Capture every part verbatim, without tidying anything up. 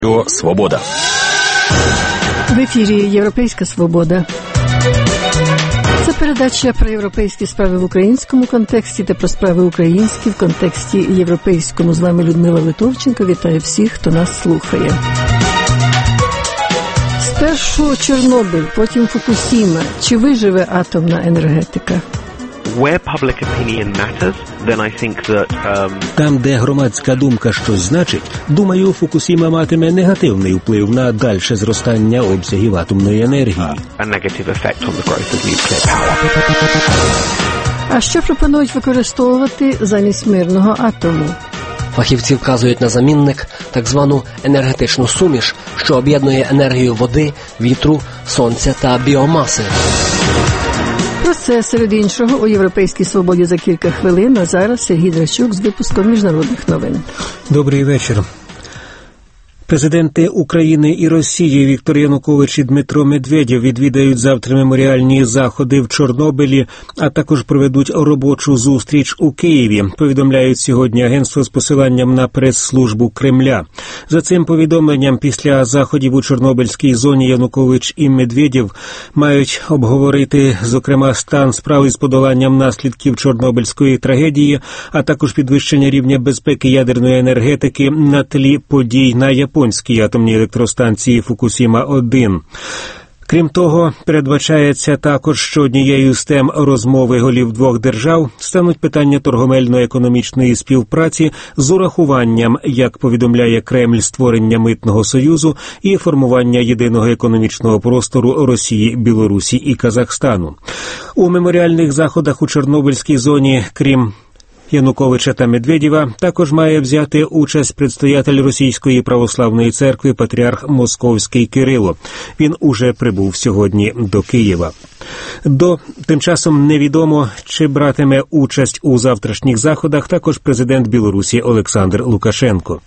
Свобода. В ефірі «Європейська свобода». Це передача про європейські справи в українському контексті та про справи українські в контексті європейському. З вами Людмила Литовченко. Вітаю всіх, хто нас слухає. Спершу Чорнобиль, потім Фукусіма. Чи виживе атомна енергетика? Where public opinion matters, then I think that um... там, де громадська думка щось значить, думаю, Фукусіма матиме негативний вплив на дальше зростання обсягів атомної енергії. a negative effect on the growth of nuclear power. А що пропонують використовувати замість мирного атому? Фахівці вказують на замінник, так звану енергетичну суміш, що об'єднує енергію води, вітру, сонця та біомаси. Про це, серед іншого, у «Європейській свободі» за кілька хвилин, а зараз Сергій Драчук з випуском міжнародних новин. Добрий вечір. Президенти України і Росії Віктор Янукович і Дмитро Медведєв відвідають завтра меморіальні заходи в Чорнобилі, а також проведуть робочу зустріч у Києві, повідомляють сьогодні агентство з посиланням на прес-службу Кремля. За цим повідомленням, після заходів у Чорнобильській зоні Янукович і Медведєв мають обговорити, зокрема, стан справи з подоланням наслідків Чорнобильської трагедії, а також підвищення рівня безпеки ядерної енергетики на тлі подій на Японії. Японській атомній електростанції Фукусіма один. Крім того, передбачається також, що однією з тем розмови голів двох держав стануть питання торговельно-економічної співпраці з урахуванням, як повідомляє Кремль, створення митного союзу і формування єдиного економічного простору Росії, Білорусі і Казахстану. У меморіальних заходах у Чорнобильській зоні, крім Януковича та Медведєва, також має взяти участь предстоятель Російської православної церкви патріарх Московський Кирило. Він уже прибув сьогодні до Києва. До тим часом невідомо, чи братиме участь у завтрашніх заходах також президент Білорусі Олександр Лукашенко.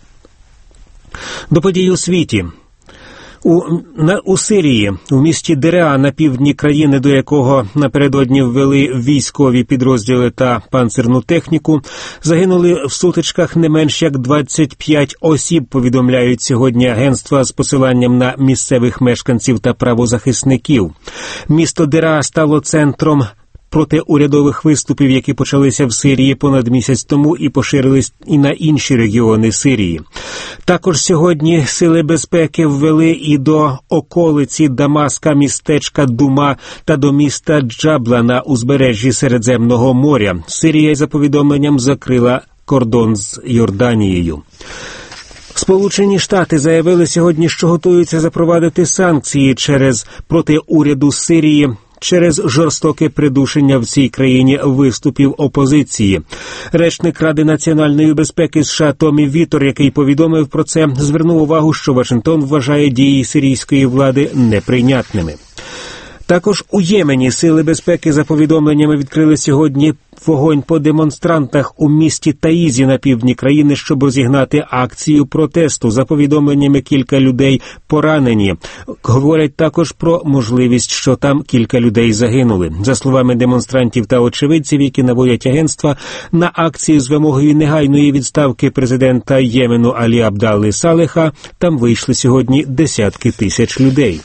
До подій у світі. У, на, у Сирії, у місті Дереа на півдні країни, до якого напередодні ввели військові підрозділи та панцирну техніку, загинули в сутичках не менш як двадцять п'ять осіб, повідомляють сьогодні агентства з посиланням на місцевих мешканців та правозахисників. Місто Дереа стало центром протиурядових виступів, які почалися в Сирії понад місяць тому і поширились і на інші регіони Сирії. Також сьогодні сили безпеки ввели і до околиці Дамаска містечка Дума та до міста Джабла на узбережжі Середземного моря. Сирія, за повідомленням, закрила кордон з Йорданією. Сполучені Штати заявили сьогодні, що готуються запровадити санкції через проти уряду Сирії через жорстоке придушення в цій країні виступів опозиції. Речник Ради національної безпеки США Томі Вітор, який повідомив про це, звернув увагу, що Вашингтон вважає дії сирійської влади неприйнятними. Також у Ємені сили безпеки, за повідомленнями, відкрили сьогодні вогонь по демонстрантах у місті Таїзі на півдні країни, щоб розігнати акцію протесту. За повідомленнями, кілька людей поранені. Говорять також про можливість, що там кілька людей загинули. За словами демонстрантів та очевидців, які наводять агентства, на акцію з вимогою негайної відставки президента Ємену Алі Абдалли Салеха там вийшли сьогодні десятки тисяч людей.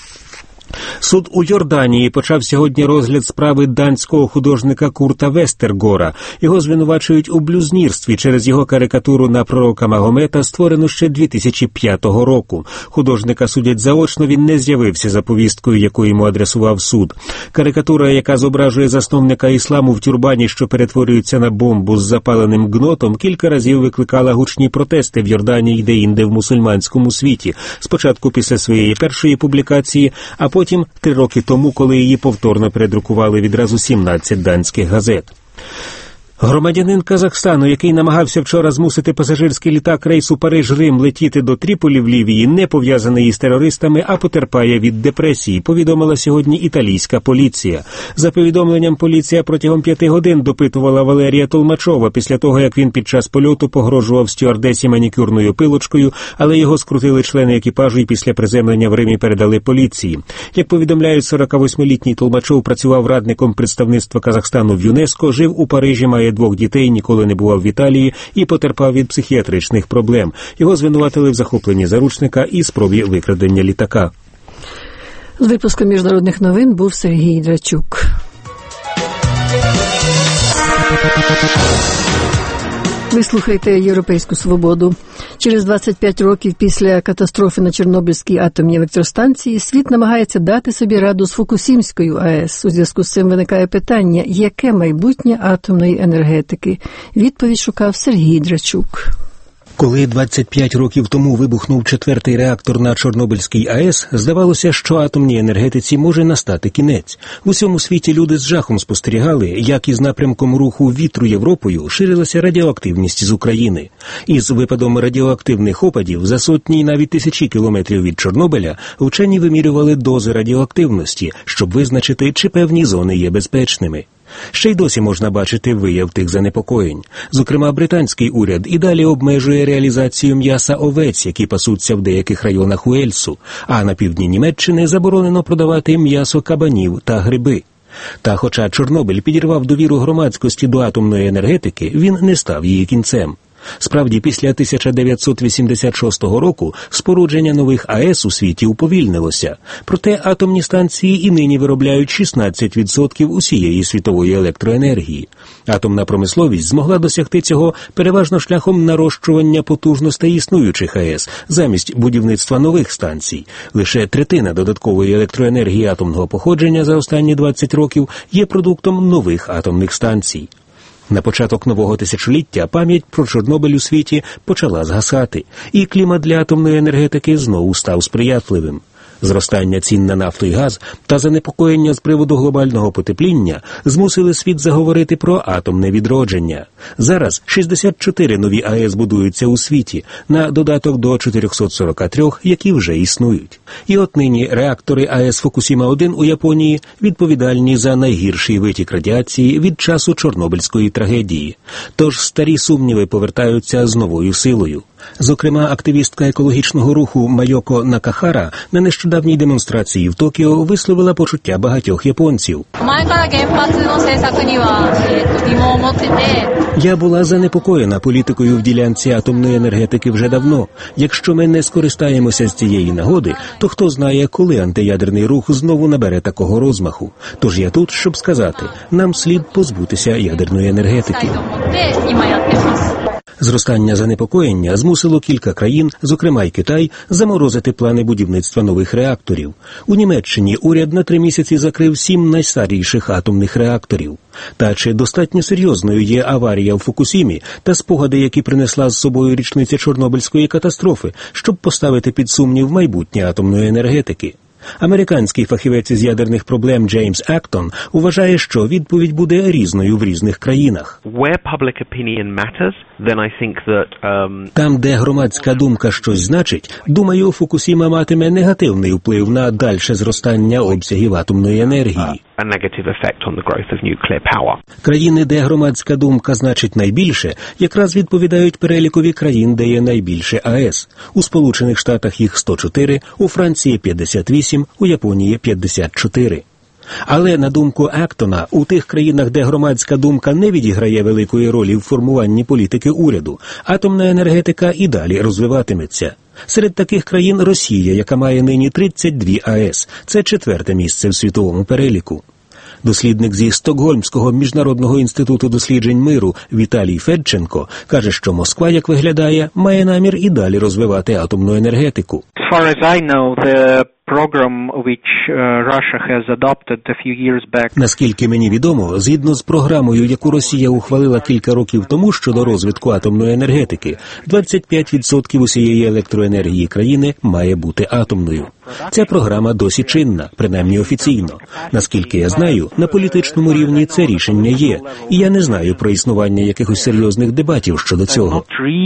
Суд у Йорданії почав сьогодні розгляд справи данського художника Курта Вестергора. Його звинувачують у блюзнірстві через його карикатуру на пророка Магомета, створену ще дві тисячі п'ятого року. Художника судять заочно, він не з'явився за повісткою, яку йому адресував суд. Карикатура, яка зображує засновника ісламу в тюрбані, що перетворюється на бомбу з запаленим гнотом, кілька разів викликала гучні протести в Йорданії й де-інде в мусульманському світі. Спочатку після своєї першої публікації, а потім три роки тому, коли її повторно передрукували відразу сімнадцять данських газет. Громадянин Казахстану, який намагався вчора змусити пасажирський літак рейсу Париж-Рим летіти до Тріполі в Лівії, не пов'язаний із терористами, а потерпає від депресії, повідомила сьогодні італійська поліція. За повідомленням, поліція протягом п'яти годин допитувала Валерія Толмачова після того, як він під час польоту погрожував стюардесі манікюрною пилочкою, але його скрутили члени екіпажу і після приземлення в Римі передали поліції. Як повідомляють, сорокавосьмилітній Толмачов працював радником представництва Казахстану в ЮНЕСКО, жив у Парижі, має має двох дітей, ніколи не бував в Італії і потерпав від психіатричних проблем. Його звинуватили в захопленні заручника і спробі викрадення літака. З випуском міжнародних новин був Сергій Драчук. Ви слухаєте «Європейську свободу». Через двадцять п'ять років після катастрофи на Чорнобильській атомній електростанції світ намагається дати собі раду з Фукусімською АЕС. У зв'язку з цим виникає питання, яке майбутнє атомної енергетики? Відповідь шукав Сергій Драчук. Коли двадцять п'ять років тому вибухнув четвертий реактор на Чорнобильській АЕС, здавалося, що атомній енергетиці може настати кінець. В усьому світі люди з жахом спостерігали, як із напрямком руху вітру Європою ширилася радіоактивність з України. Із випадом радіоактивних опадів за сотні і навіть тисячі кілометрів від Чорнобиля вчені вимірювали дози радіоактивності, щоб визначити, чи певні зони є безпечними. Ще й досі можна бачити вияв тих занепокоєнь. Зокрема, британський уряд і далі обмежує реалізацію м'яса овець, які пасуться в деяких районах Уельсу, а на півдні Німеччини заборонено продавати м'ясо кабанів та гриби. Та хоча Чорнобиль підірвав довіру громадськості до атомної енергетики, він не став її кінцем. Справді, після тисяча дев'ятсот вісімдесят шостого року спорудження нових АЕС у світі уповільнилося. Проте атомні станції і нині виробляють шістнадцять відсотків усієї світової електроенергії. Атомна промисловість змогла досягти цього переважно шляхом нарощування потужностей існуючих АЕС замість будівництва нових станцій. Лише третина додаткової електроенергії атомного походження за останні двадцять років є продуктом нових атомних станцій. На початок нового тисячоліття пам'ять про Чорнобиль у світі почала згасати, і клімат для атомної енергетики знову став сприятливим. Зростання цін на нафту і газ та занепокоєння з приводу глобального потепління змусили світ заговорити про атомне відродження. Зараз шістдесят чотири нові АЕС будуються у світі, на додаток до чотириста сорок три, які вже існують. І от нині реактори АЕС Фукусіма один у Японії відповідальні за найгірший витік радіації від часу Чорнобильської трагедії. Тож старі сумніви повертаються з новою силою. Зокрема, активістка екологічного руху Майоко Накахара на нещодавній демонстрації в Токіо висловила почуття багатьох японців. Я була занепокоєна політикою в ділянці атомної енергетики вже давно. Якщо ми не скористаємося з цієї нагоди, то хто знає, коли антиядерний рух знову набере такого розмаху. Тож я тут, щоб сказати, нам слід позбутися ядерної енергетики. Зростання занепокоєння змусило кілька країн, зокрема й Китай, заморозити плани будівництва нових реакторів. У Німеччині уряд на три місяці закрив сім найстаріших атомних реакторів. Та чи достатньо серйозною є аварія в Фукусімі та спогади, які принесла з собою річниця Чорнобильської катастрофи, щоб поставити під сумнів майбутнє атомної енергетики? Американський фахівець із ядерних проблем Джеймс Ектон вважає, що відповідь буде різною в різних країнах. Там, де громадська думка щось значить, думаю, Фукусіма матиме негативний вплив на дальше зростання обсягів атомної енергії. Країни, де громадська думка значить найбільше, якраз відповідають перелікові країн, де є найбільше АЕС. У Сполучених Штатах їх сто чотири, у Франції п'ятдесят вісім, у Японії п'ятдесят чотири. Але, на думку Ектона, у тих країнах, де громадська думка не відіграє великої ролі в формуванні політики уряду, атомна енергетика і далі розвиватиметься. Серед таких країн Росія, яка має нині тридцять дві АЕС. Це четверте місце в світовому переліку. Дослідник зі Стокгольмського міжнародного інституту досліджень миру Віталій Федченко каже, що Москва, як виглядає, має намір і далі розвивати атомну енергетику. Наскільки мені відомо, згідно з програмою, яку Росія ухвалила кілька років тому щодо розвитку атомної енергетики, двадцять п'ять відсотків усієї електроенергії країни має бути атомною. Ця програма досі чинна, принаймні офіційно. Наскільки я знаю, на політичному рівні це рішення є, і я не знаю про існування якихось серйозних дебатів щодо цього.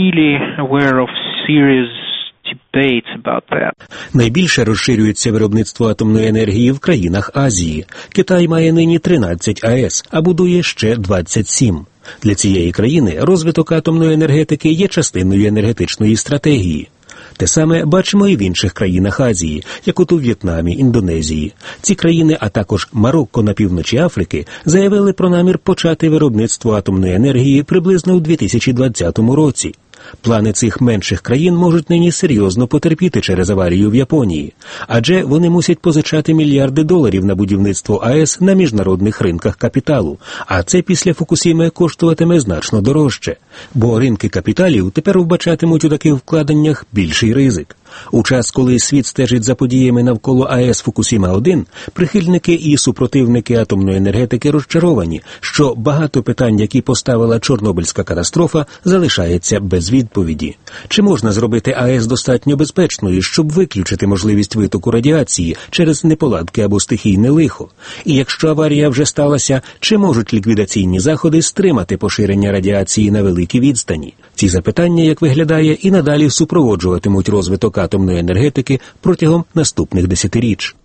Найбільше розширюється виробництво атомної енергії в країнах Азії. Китай має нині тринадцять АЕС, а будує ще двадцять сім. Для цієї країни розвиток атомної енергетики є частиною енергетичної стратегії. Те саме бачимо і в інших країнах Азії, як от у В'єтнамі, Індонезії. Ці країни, а також Марокко на півночі Африки, заявили про намір почати виробництво атомної енергії приблизно у дві тисячі двадцятому році. Плани цих менших країн можуть нині серйозно потерпіти через аварію в Японії, адже вони мусять позичати мільярди доларів на будівництво АЕС на міжнародних ринках капіталу, а це після Фукусіми коштуватиме значно дорожче, бо ринки капіталів тепер вбачатимуть у таких вкладеннях більший ризик. У час, коли світ стежить за подіями навколо АЕС Фукусіма один, прихильники і супротивники атомної енергетики розчаровані, що багато питань, які поставила Чорнобильська катастрофа, залишається без відповіді. Чи можна зробити АЕС достатньо безпечною, щоб виключити можливість витоку радіації через неполадки або стихійне лихо? І якщо аварія вже сталася, чи можуть ліквідаційні заходи стримати поширення радіації на великій відстані? Ці запитання, як виглядає, і надалі супроводжуватимуть розвиток атомної енергетики протягом наступних десятиріч.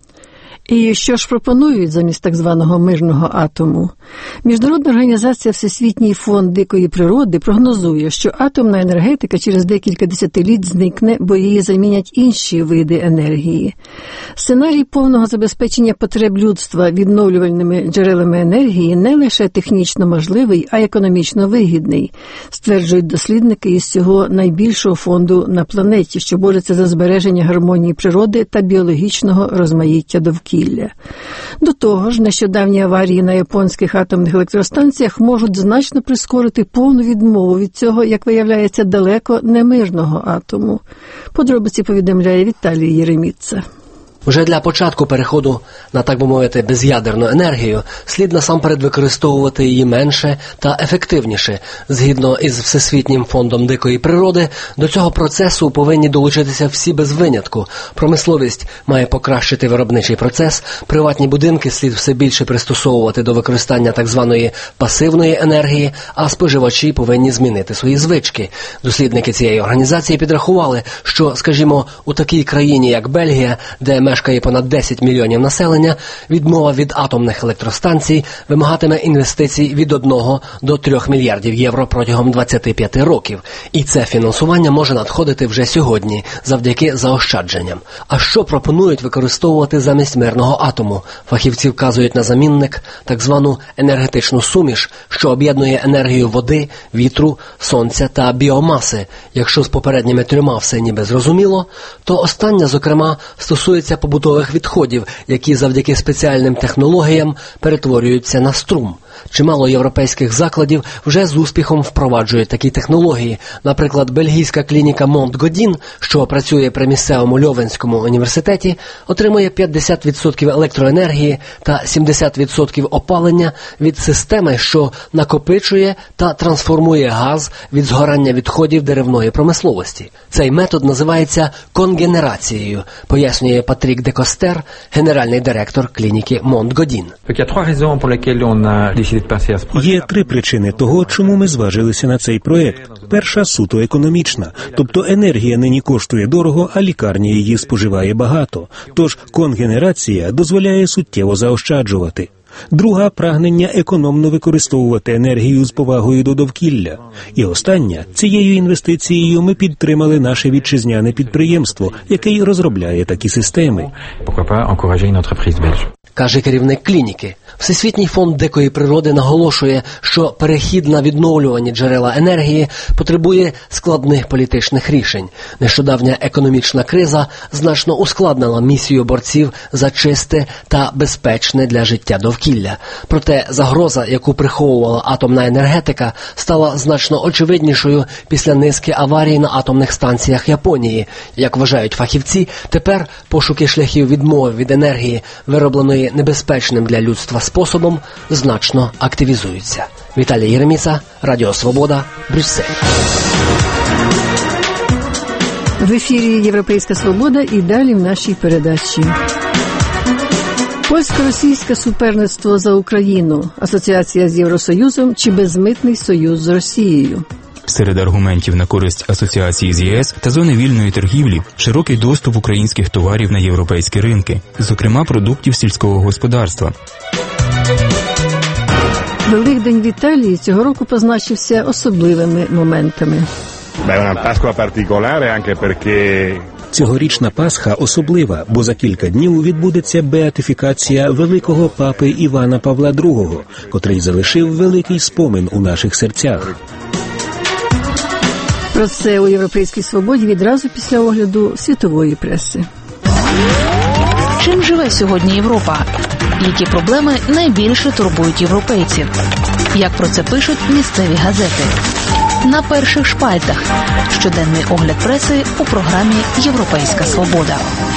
І що ж пропонують замість так званого мирного атому? Міжнародна організація Всесвітній фонд дикої природи прогнозує, що атомна енергетика через декілька десятиліть зникне, бо її замінять інші види енергії. Сценарій повного забезпечення потреб людства відновлювальними джерелами енергії не лише технічно можливий, а й економічно вигідний, стверджують дослідники із цього найбільшого фонду на планеті, що бореться за збереження гармонії природи та біологічного розмаїття довкілля. До того ж, нещодавні аварії на японських атомних електростанціях можуть значно прискорити повну відмову від цього, як виявляється, далеко не мирного атому. Подробиці повідомляє Віталій Єреміца. Вже для початку переходу на, так би мовити, без'ядерну енергію слід насамперед використовувати її менше та ефективніше. Згідно із Всесвітнім фондом дикої природи, до цього процесу повинні долучитися всі без винятку. Промисловість має покращити виробничий процес, приватні будинки слід все більше пристосовувати до використання так званої пасивної енергії, а споживачі повинні змінити свої звички. Дослідники цієї організації підрахували, що, скажімо, у такій країні, як Бельгія, де мешкає понад десять мільйонів населення, відмова від атомних електростанцій вимагатиме інвестицій від одного до трьох мільярдів євро протягом двадцяти п'яти років. І це фінансування може надходити вже сьогодні, завдяки заощадженням. А що пропонують використовувати замість мирного атому? Фахівці вказують на замінник, так звану енергетичну суміш, що об'єднує енергію води, вітру, сонця та біомаси. Якщо з попередніми трьома все ніби зрозуміло, то остання, зокрема, стосується побутових відходів, які завдяки спеціальним технологіям перетворюються на струм. Чимало європейських закладів вже з успіхом впроваджують такі технології. Наприклад, бельгійська клініка Монт-Годін, що працює при місцевому Льовенському університеті, отримує п'ятдесят відсотків електроенергії та сімдесят відсотків опалення від системи, що накопичує та трансформує газ від згорання відходів деревної промисловості. Цей метод називається конгенерацією, пояснює Патрік де Костер, генеральний директор клініки Монт-Годін. Є три причини того, чому ми зважилися на цей проект. Перша – суто економічна. Тобто енергія нині коштує дорого, а лікарня її споживає багато. Тож конгенерація дозволяє суттєво заощаджувати. Друга – прагнення економно використовувати енергію з повагою до довкілля. І остання – цією інвестицією ми підтримали наше вітчизняне підприємство, яке й розробляє такі системи. Каже керівник клініки. Всесвітній фонд дикої природи наголошує, що перехід на відновлювані джерела енергії потребує складних політичних рішень. Нещодавня економічна криза значно ускладнила місію борців за чисте та безпечне для життя довкілля. Проте загроза, яку приховувала атомна енергетика, стала значно очевиднішою після низки аварій на атомних станціях Японії. Як вважають фахівці, тепер пошуки шляхів відмови від енергії, виробленої небезпечним для людства способом, значно активізуються. Віталій Єреміца, Радіо Свобода, Брюссель. В ефірі «Європейська свобода» і далі в нашій передачі. Польсько-російське суперництво за Україну, асоціація з Євросоюзом чи безмитний союз з Росією. Серед аргументів на користь асоціації з ЄС та зони вільної торгівлі – широкий доступ українських товарів на європейські ринки, зокрема продуктів сільського господарства. Великдень в Італії цього року позначився особливими моментами. Beh, una Pasqua particolare anche perché Цьогорічна Пасха особлива, бо за кілька днів відбудеться беатифікація великого папи Івана Павла другого, котрий залишив великий спомин у наших серцях. Про це у «Європейській свободі» відразу після огляду світової преси. Чим живе сьогодні Європа? Які проблеми найбільше турбують європейців? Як про це пишуть місцеві газети? На перших шпальтах. Щоденний огляд преси у програмі «Європейська свобода».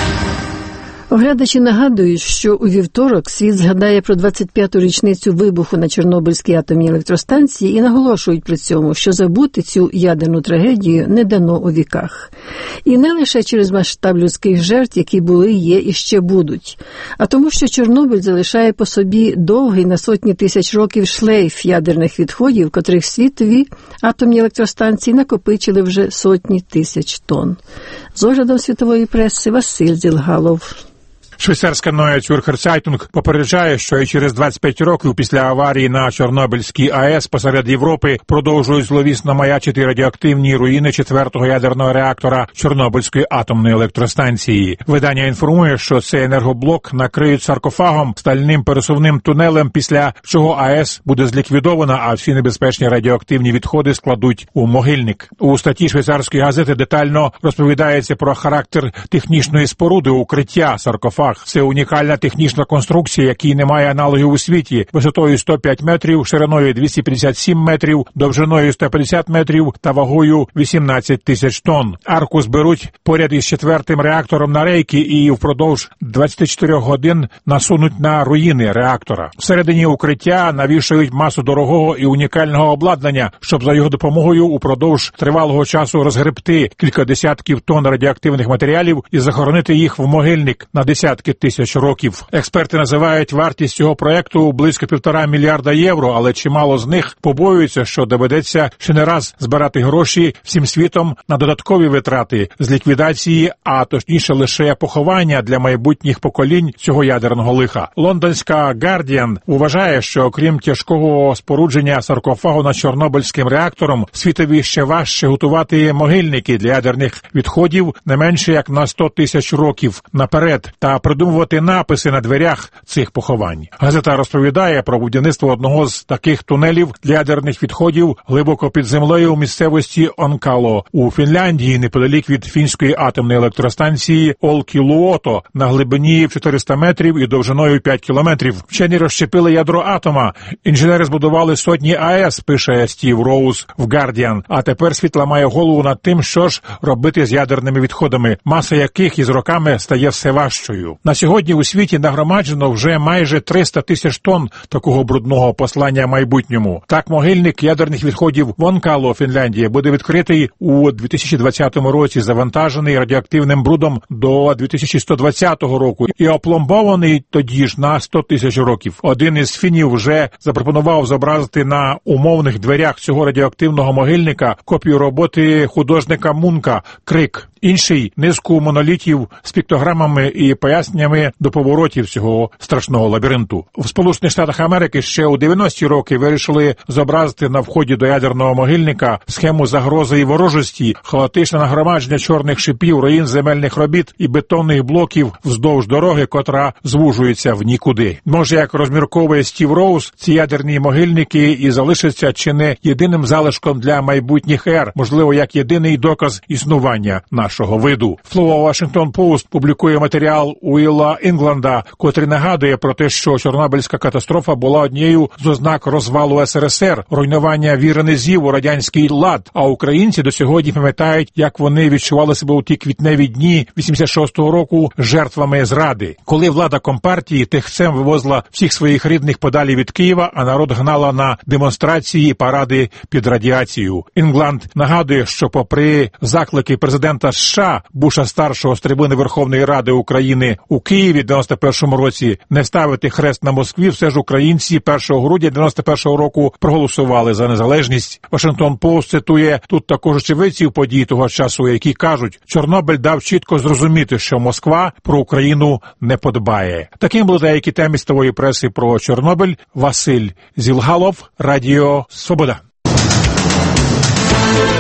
Оглядачі нагадують, що у вівторок світ згадає про двадцять п'яту річницю вибуху на Чорнобильській атомній електростанції і наголошують при цьому, що забути цю ядерну трагедію не дано у віках. І не лише через масштаб людських жертв, які були, є і ще будуть, а тому, що Чорнобиль залишає по собі довгий на сотні тисяч років шлейф ядерних відходів, котрих світові атомні електростанції накопичили вже сотні тисяч тонн. З оглядом світової преси Василь Зілгалов. Швейцарська Neue Zürcher Zeitung попереджає, що і через двадцять п'ять років після аварії на Чорнобильській АЕС посеред Європи продовжують зловісно маячити радіоактивні руїни четвертого ядерного реактора Чорнобильської атомної електростанції. Видання інформує, що цей енергоблок накриють саркофагом, стальним пересувним тунелем, після чого АЕС буде зліквідована, а всі небезпечні радіоактивні відходи складуть у могильник. У статті швейцарської газети детально розповідається про характер технічної споруди укриття саркофаг. Це унікальна технічна конструкція, якій немає аналогів у світі, висотою сто п'ять метрів, шириною двісті п'ятдесят сім метрів, довжиною сто п'ятдесят метрів та вагою вісімнадцять тисяч тонн. Арку зберуть поряд із четвертим реактором на рейки і впродовж двадцяти чотирьох годин насунуть на руїни реактора. Всередині укриття навішають масу дорогого і унікального обладнання, щоб за його допомогою упродовж тривалого часу розгребти кілька десятків тонн радіоактивних матеріалів і захоронити їх в могильник на десятки тисяч років. Експерти називають вартість цього проекту близько півтора мільярда євро, але чимало з них побоюються, що доведеться ще не раз збирати гроші всім світом на додаткові витрати з ліквідації, а точніше лише поховання для майбутніх поколінь цього ядерного лиха. Лондонська Guardian вважає, що окрім тяжкого спорудження саркофагу над Чорнобильським реактором, світові ще важче готувати могильники для ядерних відходів не менше як на сто тисяч років наперед та придумувати написи на дверях цих поховань. Газета розповідає про будівництво одного з таких тунелів для ядерних відходів глибоко під землею у місцевості Онкало у Фінляндії, неподалік від фінської атомної електростанції Олкілуото на глибині чотириста метрів і довжиною п'ять кілометрів. Вчені розщепили ядро атома. Інженери збудували сотні АЕС, пише Стів Роуз в Guardian. А тепер світ ламає голову над тим, що ж робити з ядерними відходами, маса яких із роками стає все важчою. На сьогодні у світі нагромаджено вже майже триста тисяч тонн такого брудного послання майбутньому. Так, могильник ядерних відходів в Онкало, Фінляндія, буде відкритий у дві тисячі двадцятому році, завантажений радіоактивним брудом до дві тисячі сто двадцятого року і опломбований тоді ж на сто тисяч років. Один із фінів вже запропонував зобразити на умовних дверях цього радіоактивного могильника копію роботи художника Мунка «Крик». Інший – низку монолітів з піктограмами і поясненнями до поворотів цього страшного лабіринту. В Сполучених Штатах Америки ще у дев'яності роки вирішили зобразити на вході до ядерного могильника схему загрози і ворожості, хаотичне нагромадження чорних шипів, руїн земельних робіт і бетонних блоків вздовж дороги, котра звужується в нікуди. Може, як розмірковує Стів Роуз, ці ядерні могильники і залишаться чи не єдиним залишком для майбутніх ер, можливо, як єдиний доказ існування нашого виду. Слово Washington Post публікує матеріал Уілла Інгланда, котрий нагадує про те, що Чорнобильська катастрофа була однією з ознак розвалу СРСР, руйнування віри низів у радянський лад, а українці до сьогодні пам'ятають, як вони відчували себе у ті квітневі дні вісімдесят шостого року жертвами зради. Коли влада Компартії тихцем вивозила всіх своїх рідних подалі від Києва, а народ гнала на демонстрації і паради під радіацією. Інгланд нагадує, що попри заклики президента США Буша-старшого з трибуни Верховної Ради України у Києві в дев'яносто першому році не ставити хрест на Москві, все ж українці першого грудня дев'яносто першого року проголосували за незалежність. Вашингтон Пост цитує тут також очевидців подій того часу, які кажуть, Чорнобиль дав чітко зрозуміти, що Москва про Україну не подбає. Таким були деякі теми місцевої преси про Чорнобиль. Василь Зілгалов, Радіо Свобода.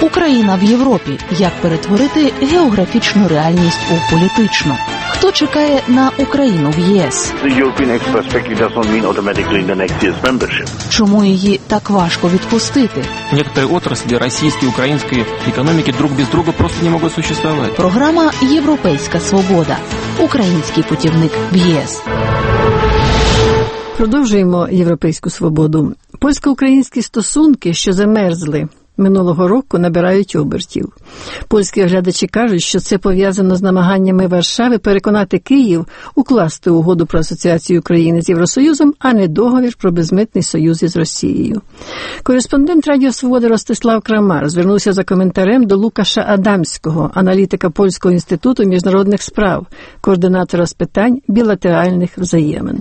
Україна в Європі. Як перетворити географічну реальність у політичну? Хто чекає на Україну в ЄС? Чому її так важко відпустити? Некоторые отрасли российской и украинской экономики друг без друга просто не могут существовать. Програма «Європейська свобода». Український путівник в ЄС. Продовжуємо європейську свободу. Польсько-українські стосунки, що замерзли минулого року, набирають обертів. Польські оглядачі кажуть, що це пов'язано з намаганнями Варшави переконати Київ укласти угоду про асоціацію України з Євросоюзом, а не договір про безмитний союз із Росією. Кореспондент Радіо Свобода Ростислав Крамар звернувся за коментарем до Лукаша Адамського, аналітика Польського інституту міжнародних справ, координатора з питань білатеральних взаємин.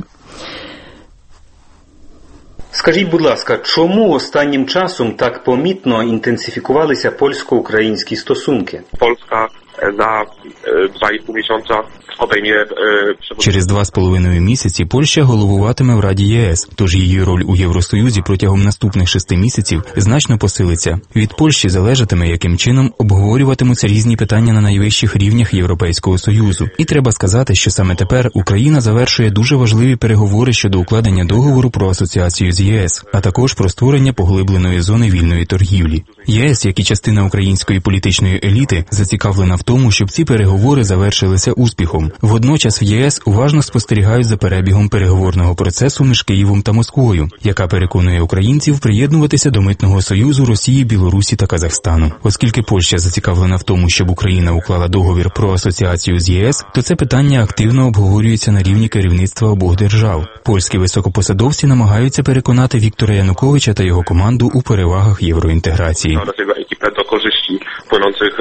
Скажіть, будь ласка, чому останнім часом так помітно інтенсифікувалися польсько-українські стосунки? Польська за два і пів місяця обійме... Через два з половиною місяці Польща головуватиме в Раді ЄС, тож її роль у Євросоюзі протягом наступних шести місяців значно посилиться. Від Польщі залежатиме, яким чином обговорюватимуться різні питання на найвищих рівнях Європейського Союзу. І треба сказати, що саме тепер Україна завершує дуже важливі переговори щодо укладення договору про асоціацію з ЄС, а також про створення поглибленої зони вільної торгівлі. ЄС, як і частина української політичної еліти, зацікавлена в тому, щоб ці переговори завершилися успіхом. Водночас в ЄС уважно спостерігають за перебігом переговорного процесу між Києвом та Москвою, яка переконує українців приєднуватися до Митного союзу Росії, Білорусі та Казахстану. Оскільки Польща зацікавлена в тому, щоб Україна уклала договір про асоціацію з ЄС, то це питання активно обговорюється на рівні керівництва обох держав. Польські високопосадовці намагаються переконати Віктора Януковича та його команду у перевагах євроінтеграції. До корzyści płynących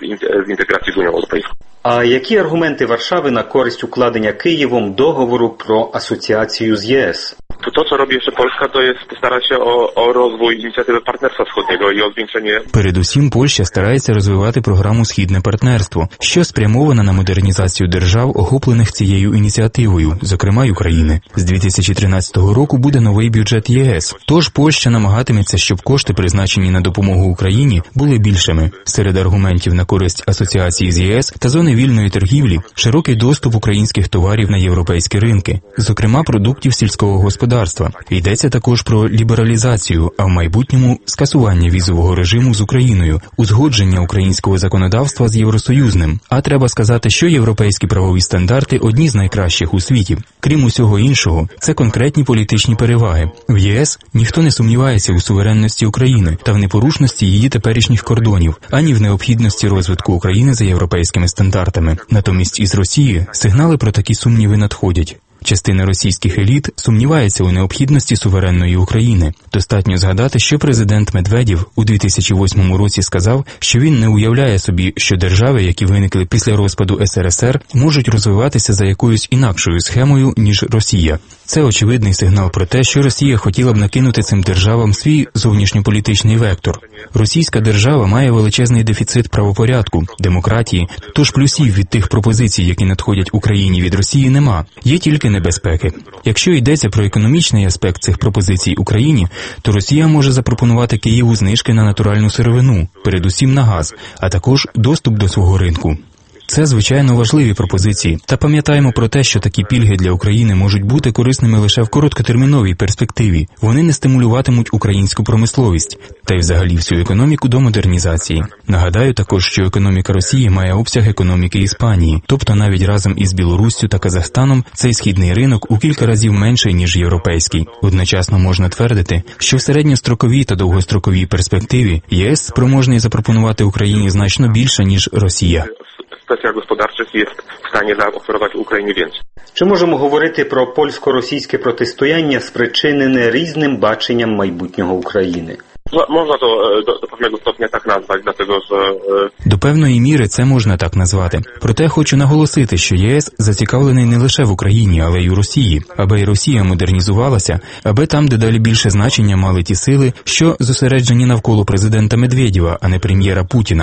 z integracji z Unią Europejską. А які аргументи Варшави на користь укладення Києвом договору про асоціацію з ЄС? To, to, co robi jeszcze Polska, to jest starać się o, o rozwój inicjatywy Partnerstwa Wschodniego i o zwiększenie... Передусім, Польща старається розвивати програму «Східне партнерство», що спрямована на модернізацію держав, охоплених цією ініціативою, зокрема й України. З дві тисячі тринадцятого року буде новий бюджет ЄС, тож Польща намагатиметься, щоб кошти, призначені на допомогу Україні, були більшими. Серед аргументів на користь асоціації з ЄС та зони вільної торгівлі – широкий доступ українських товарів на європейські ринки, зокрема продуктів сільського господарства. Йдеться також про лібералізацію, а в майбутньому – скасування візового режиму з Україною, узгодження українського законодавства з євросоюзним. А треба сказати, що європейські правові стандарти – одні з найкращих у світі. Крім усього іншого, це конкретні політичні переваги. В ЄС ніхто не сумнівається у суверенності України та в непорушності її теперішніх кордонів, ані в необхідності розвитку України за європейськими стандартами. Натомість із Росії сигнали про такі сумніви надходять. Частина російських еліт сумнівається у необхідності суверенної України. Достатньо згадати, що президент Медведєв у дві тисячі восьмому році сказав, що він не уявляє собі, що держави, які виникли після розпаду ес ер ес ер, можуть розвиватися за якоюсь інакшою схемою, ніж Росія. Це очевидний сигнал про те, що Росія хотіла б накинути цим державам свій зовнішньополітичний вектор. Російська держава має величезний дефіцит правопорядку, демократії, тож плюсів від тих пропозицій, які надходять Україні від Росії, нема. Є тільки небезпеки. Якщо йдеться про економічний аспект цих пропозицій Україні, то Росія може запропонувати Києву знижки на натуральну сировину, передусім на газ, а також доступ до свого ринку. Це, звичайно, важливі пропозиції. Та пам'ятаємо про те, що такі пільги для України можуть бути корисними лише в короткотерміновій перспективі. Вони не стимулюватимуть українську промисловість, та й взагалі всю економіку до модернізації. Нагадаю також, що економіка Росії має обсяг економіки Іспанії, тобто навіть разом із Білоруссю та Казахстаном цей східний ринок у кілька разів менший, ніж європейський. Одночасно можна твердити, що в середньостроковій та довгостроковій перспективі ЄС спроможний запропонувати Україні значно більше, ніж Росія. W kwestiach gospodarczych jest w stanie zaoferować Ukrainie więcej. Чи можемо говорити про польсько-російське протистояння, спричинене різним баченням майбутнього України? Можна to do, do pewnego stopnia tak nazwać, dlatego że... До певної міри це можна так назвати. Проте хочу наголосити, що ЄС зацікавлений не лише в Україні, але й у Росії. Аби й Росія модернізувалася, аби там дедалі більше значення мали ті сили, що зосереджені навколо президента Медведєва, а не прем'єра Путіна.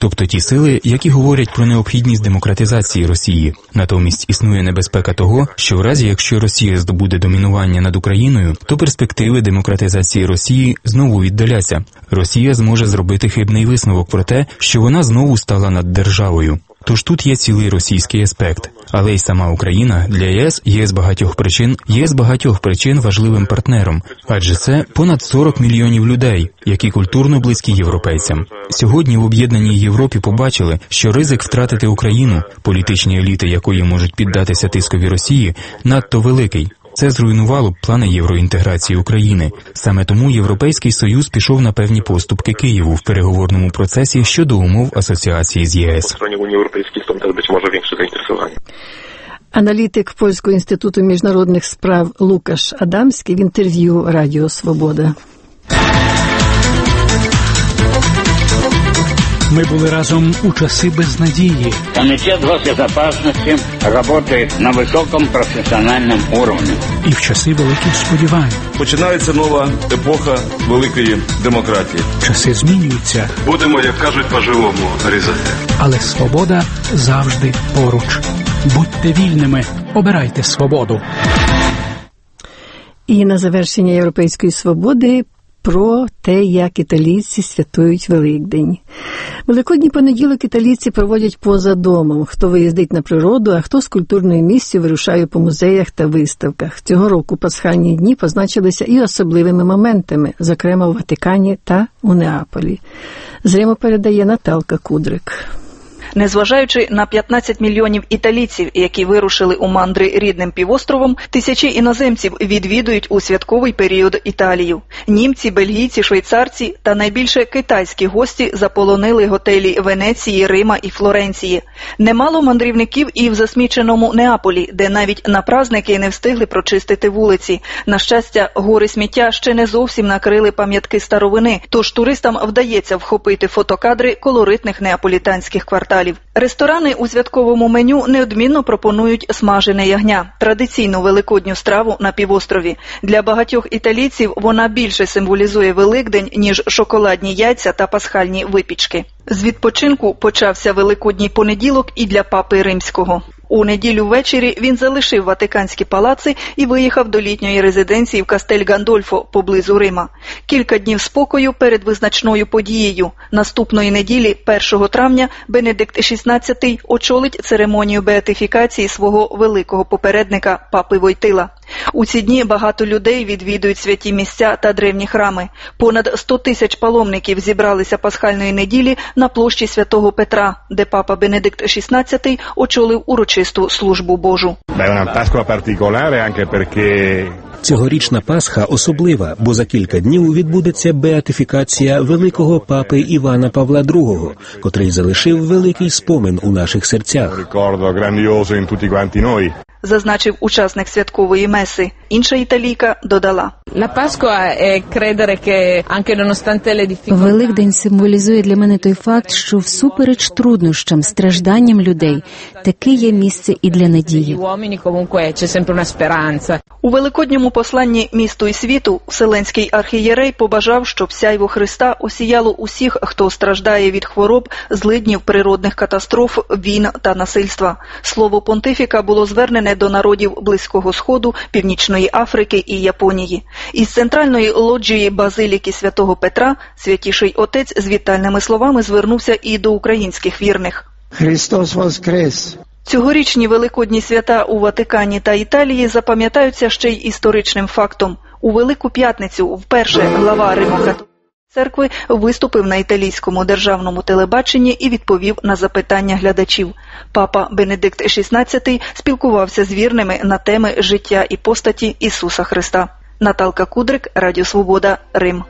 тобто ті сили, які говорять про необхідність демократизації Росії. Натомість існує небезпека того, що в разі, якщо Росія здобуде домінування над Україною, то перспективи демократизації Росії знову віддаляться. Росія зможе зробити хибний висновок про те, що вона знову стала наддержавою. Тож тут є цілий російський аспект. Але й сама Україна для ЄС є з багатьох причин, є з багатьох причин важливим партнером. Адже це понад сорок мільйонів людей, які культурно близькі європейцям. Сьогодні в об'єднаній Європі побачили, що ризик втратити Україну, політичні еліти якої можуть піддатися тискові Росії, надто великий. Це зруйнувало б плани євроінтеграції України. Саме тому Європейський Союз пішов на певні поступки Києву в переговорному процесі щодо умов асоціації з ЄС. Аналітик Польського інституту міжнародних справ Лукаш Адамський в інтерв'ю Радіо Свобода. Ми були разом у часи безнадії. Комітет госбезопасності працює на високому професіональному рівні. І в часи великих сподівань. Починається нова епоха великої демократії. Часи змінюються. Будемо, як кажуть, по-живому різати. Але свобода завжди поруч. Будьте вільними, обирайте свободу. І на завершення Європейської свободи про те, як італійці святкують Великдень. Великодній понеділок італійці проводять поза домом. Хто виїздить на природу, а хто з культурною місцю вирушає по музеях та виставках. Цього року пасхальні дні позначилися і особливими моментами, зокрема у Ватикані та у Неаполі. З Риму передає Наталка Кудрик. Незважаючи на п'ятнадцять мільйонів італійців, які вирушили у мандри рідним півостровом, тисячі іноземців відвідують у святковий період Італію. Німці, бельгійці, швейцарці та найбільше китайські гості заполонили готелі Венеції, Рима і Флоренції. Немало мандрівників і в засміченому Неаполі, де навіть на праздники не встигли прочистити вулиці. На щастя, гори сміття ще не зовсім накрили пам'ятки старовини, тож туристам вдається вхопити фотокадри колоритних неаполітанських кварталів. Ресторани у святковому меню неодмінно пропонують смажене ягня – традиційну великодню страву на півострові. Для багатьох італійців вона більше символізує Великдень, ніж шоколадні яйця та пасхальні випічки. З відпочинку почався великодній понеділок і для папи Римського. У неділю ввечері він залишив Ватиканські палаци і виїхав до літньої резиденції в Кастель Гандольфо поблизу Рима. Кілька днів спокою перед визначною подією. Наступної неділі, першого травня, Бенедикт шістнадцятий очолить церемонію беатифікації свого великого попередника папи Войтила. У ці дні багато людей відвідують святі місця та древні храми. Понад сто тисяч паломників зібралися пасхальної неділі на площі Святого Петра, де папа Бенедикт шістнадцятий очолив урочисту службу Божу. Цьогорічна Пасха особлива, бо за кілька днів відбудеться беатифікація великого папи Івана Павла другого, котрий залишив великий спомин у наших серцях. Зазначив учасник святкової меси. Інша італійка додала. Великдень символізує для мене той факт, що всупереч труднощам, стражданням людей, таке є місце і для надії. У великодньому посланні місту і світу Вселенський архієрей побажав, щоб сяйво Христа осіяло усіх, хто страждає від хвороб, злиднів, природних катастроф, війн та насильства. Слово понтифіка було звернене до народів Близького Сходу, Північної Африки і Японії. Із центральної лоджії Базиліки Святого Петра Святіший Отець з вітальними словами звернувся і до українських вірних. Христос воскрес! Цьогорічні великодні свята у Ватикані та Італії запам'ятаються ще й історичним фактом. У Велику П'ятницю вперше глава Римо-католицької церкви виступив на італійському державному телебаченні і відповів на запитання глядачів. Папа Бенедикт шістнадцятий спілкувався з вірними на теми життя і постаті Ісуса Христа. Наталка Кудрик, Радіо Свобода, Рим.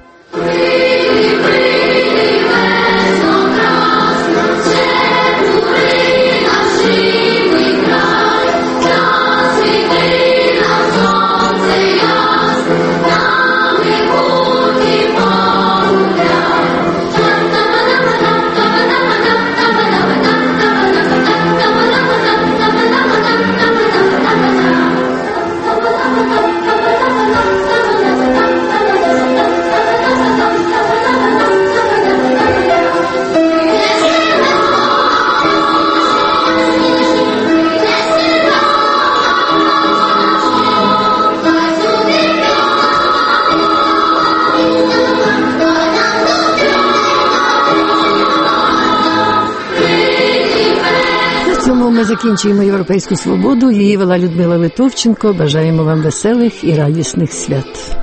закінчуємо «Європейську свободу». Її вела Людмила Литовченко. Бажаємо вам веселих і радісних свят.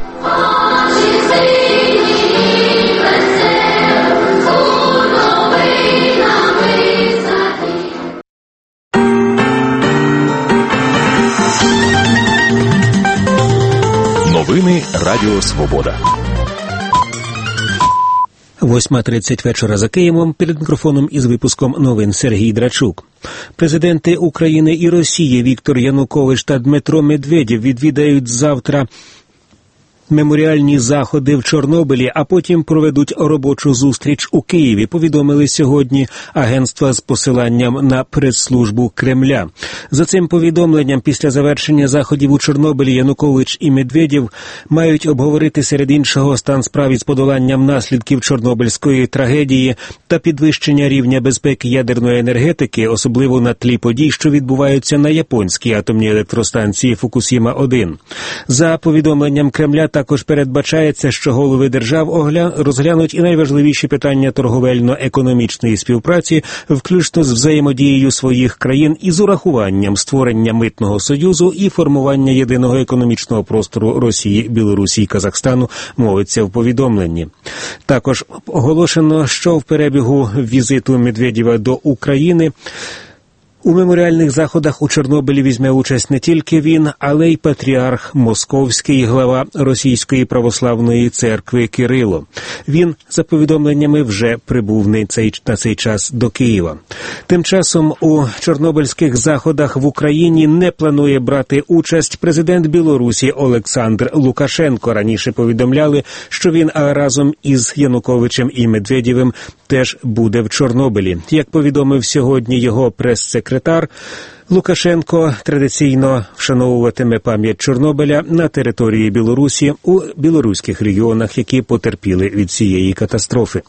Новини Радіо Свобода. восьма тридцять вечора за Києвом. Перед мікрофоном із випуском новин Сергій Драчук. Президенти України і Росії Віктор Янукович та Дмитро Медведєв відвідають завтра меморіальні заходи в Чорнобилі, а потім проведуть робочу зустріч у Києві, повідомили сьогодні агентства з посиланням на прес-службу Кремля. За цим повідомленням, після завершення заходів у Чорнобилі Янукович і Медведєв мають обговорити серед іншого стан справ із подоланням наслідків Чорнобильської трагедії та підвищення рівня безпеки ядерної енергетики, особливо на тлі подій, що відбуваються на японській атомній електростанції Фукусіма один. За повідомленням Кремля, також передбачається, що голови держав огля... розглянуть і найважливіші питання торговельно-економічної співпраці, включно з взаємодією своїх країн із урахуванням створення митного союзу і формування єдиного економічного простору Росії, Білорусі і Казахстану, мовиться в повідомленні. Також оголошено, що в перебігу візиту Медведєва до України у меморіальних заходах у Чорнобилі візьме участь не тільки він, але й патріарх Московський, глава Російської православної церкви Кирило. Він, за повідомленнями, вже прибув на цей, на цей час до Києва. Тим часом у чорнобильських заходах в Україні не планує брати участь президент Білорусі Олександр Лукашенко. Раніше повідомляли, що він разом із Януковичем і Медведєвим теж буде в Чорнобилі. Як повідомив сьогодні його прес-секретар, Лукашенко традиційно вшановуватиме пам'ять Чорнобиля на території Білорусі у білоруських регіонах, які потерпіли від цієї катастрофи.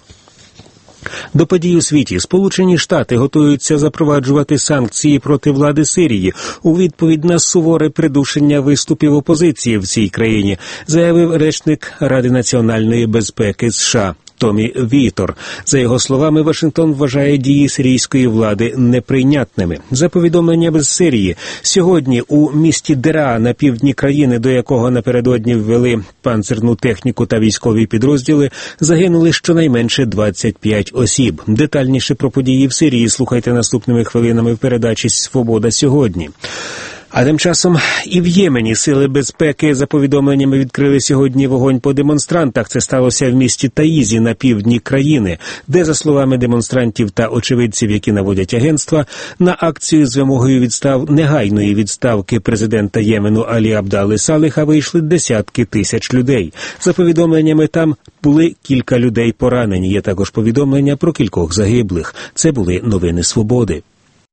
До подій у світі Сполучені Штати готуються запроваджувати санкції проти влади Сирії у відповідь на суворе придушення виступів опозиції в цій країні, заявив речник Ради національної безпеки США Томі Вітор. За його словами, Вашингтон вважає дії сирійської влади неприйнятними. За повідомленнями з Сирії, сьогодні у місті Деraa на півдні країни, до якого напередодні ввели панцирну техніку та військові підрозділи, загинули щонайменше двадцять п'ять осіб. Детальніше про події в Сирії слухайте наступними хвилинами в передачі «Свобода сьогодні». А тим часом і в Ємені сили безпеки, за повідомленнями, відкрили сьогодні вогонь по демонстрантах. Це сталося в місті Таїзі на півдні країни, де, за словами демонстрантів та очевидців, які наводять агентства, на акцію з вимогою відстав негайної відставки президента Ємену Алі Абдали Салиха вийшли десятки тисяч людей. За повідомленнями, там були кілька людей поранені. Є також повідомлення про кількох загиблих. Це були новини Свободи.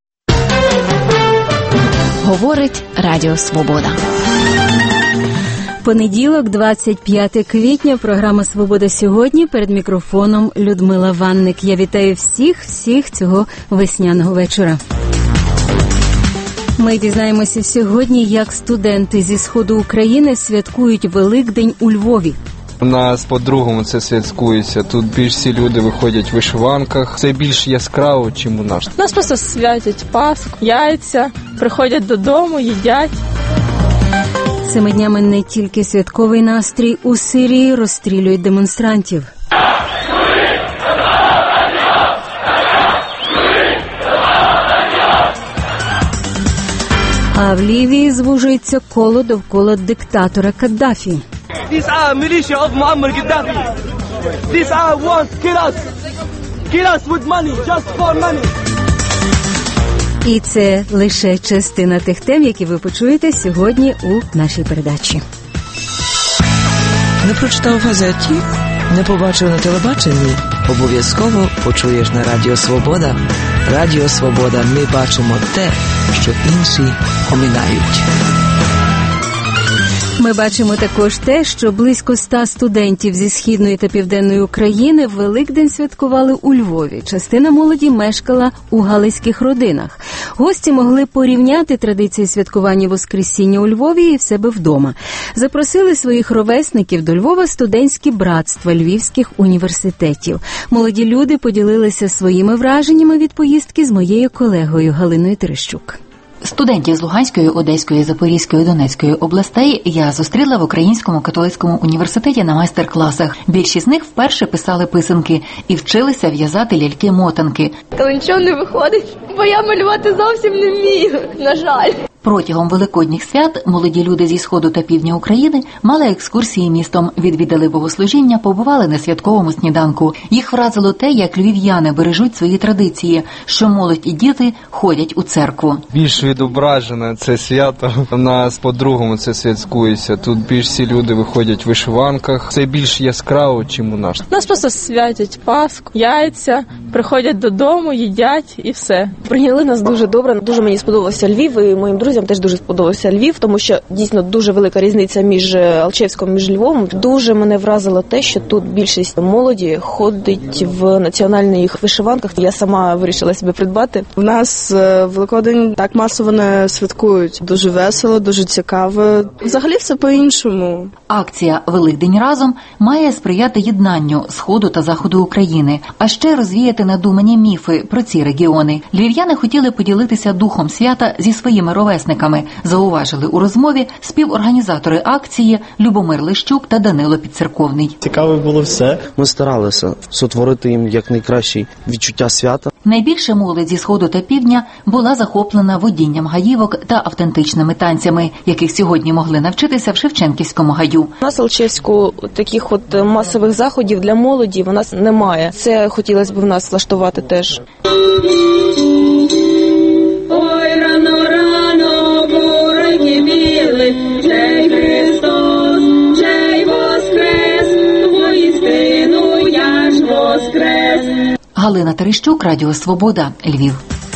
Говорить Радіо Свобода. Понеділок, двадцять п'яте квітня, програма «Свобода сьогодні», перед мікрофоном Людмила Ванник. Я вітаю всіх, всіх цього весняного вечора. Ми дізнаємося сьогодні, як студенти зі Сходу України святкують Великдень у Львові. У нас по-другому це святкується. Тут більш всі люди виходять в вишиванках. Це більш яскраво, ніж у нас. У нас просто святять Пасху, яйця, приходять додому, їдять. Цими днями не тільки святковий настрій. У Сирії розстрілюють демонстрантів. А в Лівії звужується коло довкола диктатора Каддафі. These are militia of Muammar Gaddafi. These are want kill us. Kill us with money, just for money. І це лише частина тих тем, які ви почуєте сьогодні у нашій передачі. Не прочитав в газеті, не побачив на телебаченні. Обов'язково почуєш на Радіо Свобода. Радіо Свобода. Ми бачимо те, що інші оминають. Ми бачимо також те, що близько ста студентів зі Східної та Південної України Великдень святкували у Львові. Частина молоді мешкала у галицьких родинах. Гості могли порівняти традиції святкування Воскресіння у Львові і в себе вдома. Запросили своїх ровесників до Львова студентські братства львівських університетів. Молоді люди поділилися своїми враженнями від поїздки з моєю колегою Галиною Терещук. Студентів з Луганської, Одеської, Запорізької, Донецької областей я зустріла в Українському католицькому університеті на майстер-класах. Більшість з них вперше писали писанки і вчилися в'язати ляльки-мотанки. Та нічого не виходить, бо я малювати зовсім не вмію, на жаль. Протягом великодніх свят молоді люди зі Сходу та Півдня України мали екскурсії містом, відвідали богослужіння, побували на святковому сніданку. Їх вразило те, як львів'яни бережуть свої традиції, що молодь і діти ходять у церкву. Більш відображене це свято. У нас по-другому це святкується. Тут більш всі люди виходять в вишиванках. Це більш яскраво, чим у нас. У нас просто святять Пасху, яйця, приходять додому, їдять і все. Прийняли нас дуже добре. Дуже мені сподобався Львів і моїм друзям теж дуже сподобався Львів, тому що дійсно дуже велика різниця між Алчевськом, між Львовом. Дуже мене вразило те, що тут більшість молоді ходить в національних вишиванках. Я сама вирішила себе придбати. У нас Великодень так масово не святкують. Дуже весело, дуже цікаво. Взагалі все по-іншому. Акція «Великдень разом» має сприяти єднанню Сходу та Заходу України, а ще розвіяти надумані міфи про ці регіони. Львів'яни хотіли поділитися духом свята зі своїми ровесниками, зауважили у розмові співорганізатори акції Любомир Лищук та Данило Підцерковний. Цікаве було все. Ми старалися сотворити їм якнайкраще відчуття свята. Найбільше молодь зі Сходу та Півдня була захоплена водінням гаївок та автентичними танцями, яких сьогодні могли навчитися в Шевченківському гаю. У нас в Алчевську таких от масових заходів для молоді в нас немає. Це хотілося б в нас влаштувати теж. Ой, рано, рано, буреки біли, Чей Христос, Чей воскрес, воістину я ж воскрес. Галина Терещук, Радіо Свобода, Львів.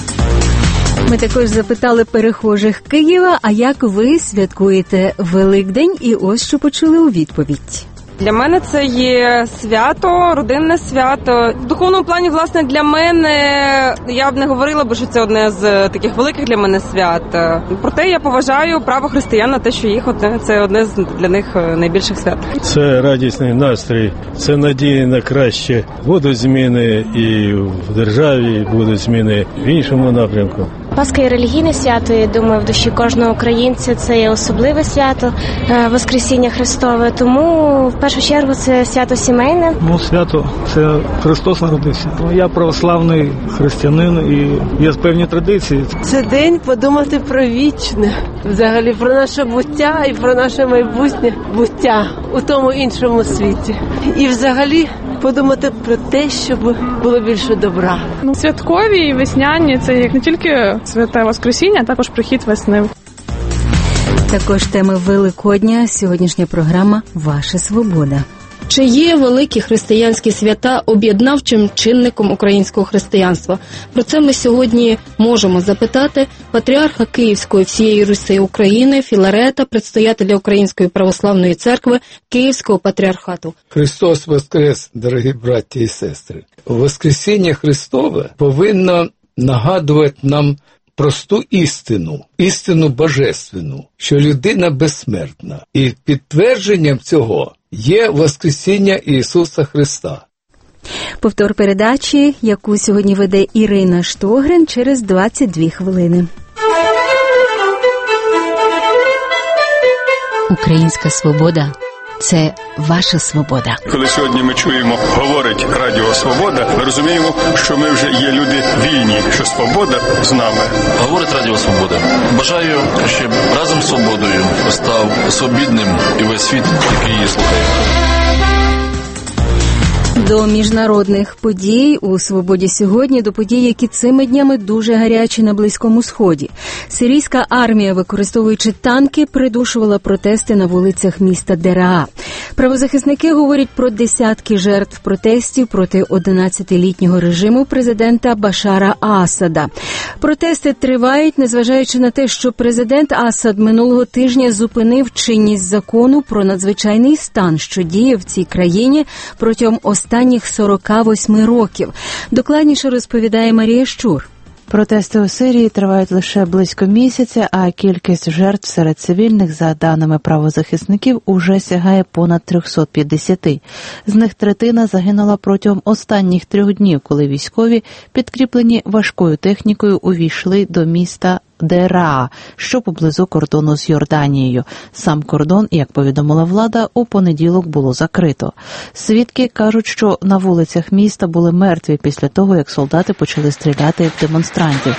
Ми також запитали перехожих Києва, а як ви святкуєте Великдень, і ось що почули у відповідь. Для мене це є свято, родинне свято. В духовному плані, власне, для мене, я б не говорила, бо що це одне з таких великих для мене свят. Проте я поважаю право християн на те, що їх одне, це одне з для них найбільших свят. Це радісний настрій, це надія на краще. Будуть зміни і в державі, будуть зміни в іншому напрямку. Пасха є релігійне свято, я думаю, в душі кожного українця це є особливе свято, Воскресіння Христове, тому в першу чергу це свято сімейне. Ну, свято, це Христос народився. Я православний християнин і є певні традиції. Це день подумати про вічне, взагалі про наше буття і про наше майбутнє буття у тому іншому світі. І взагалі подумати про те, щоб було більше добра. Ну, святкові і весняні – це як не тільки святе Воскресіння, а також прихід весни. Також теми Великодня. Сьогоднішня програма «Ваша свобода». Чи є великі християнські свята об'єднавчим чинником українського християнства? Про це ми сьогодні можемо запитати патріарха Київської всієї Руси України Філарета, предстоятеля Української православної церкви Київського патріархату. Христос воскрес, дорогі браті і сестри. Воскресіння Христове повинно нагадувати нам просту істину, істину божественну, що людина безсмертна. І підтвердженням цього є Воскресіння Ісуса Христа. Повтор передачі, яку сьогодні веде Ірина Штогрин, через двадцять дві хвилини. Українська свобода – це ваша свобода. Коли сьогодні ми чуємо, говорить Радіо Свобода, ми розуміємо, що ми вже є люди вільні, що свобода з нами. Говорить Радіо Свобода. Бажаю, щоб разом з свободою став свобідним і весь світ, який її слухає. До міжнародних подій у «Свободі сьогодні», до подій, які цими днями дуже гарячі на Близькому Сході. Сирійська армія, використовуючи танки, придушувала протести на вулицях міста Дераа. Правозахисники говорять про десятки жертв протестів проти одинадцятилітнього режиму президента Башара Асада. Протести тривають, незважаючи на те, що президент Асад минулого тижня зупинив чинність закону про надзвичайний стан, що діє в цій країні протягом останніх сорок восьми років. Докладніше розповідає Марія Щур. Протести у Сирії тривають лише близько місяця, а кількість жертв серед цивільних, за даними правозахисників, уже сягає понад триста п'ятдесят. З них третина загинула протягом останніх трьох днів, коли військові, підкріплені важкою технікою, увійшли до міста Деraa, що поблизу кордону з Йорданією. Сам кордон, як повідомила влада, у понеділок було закрито. Свідки кажуть, що на вулицях міста були мертві після того, як солдати почали стріляти в демонстрантів.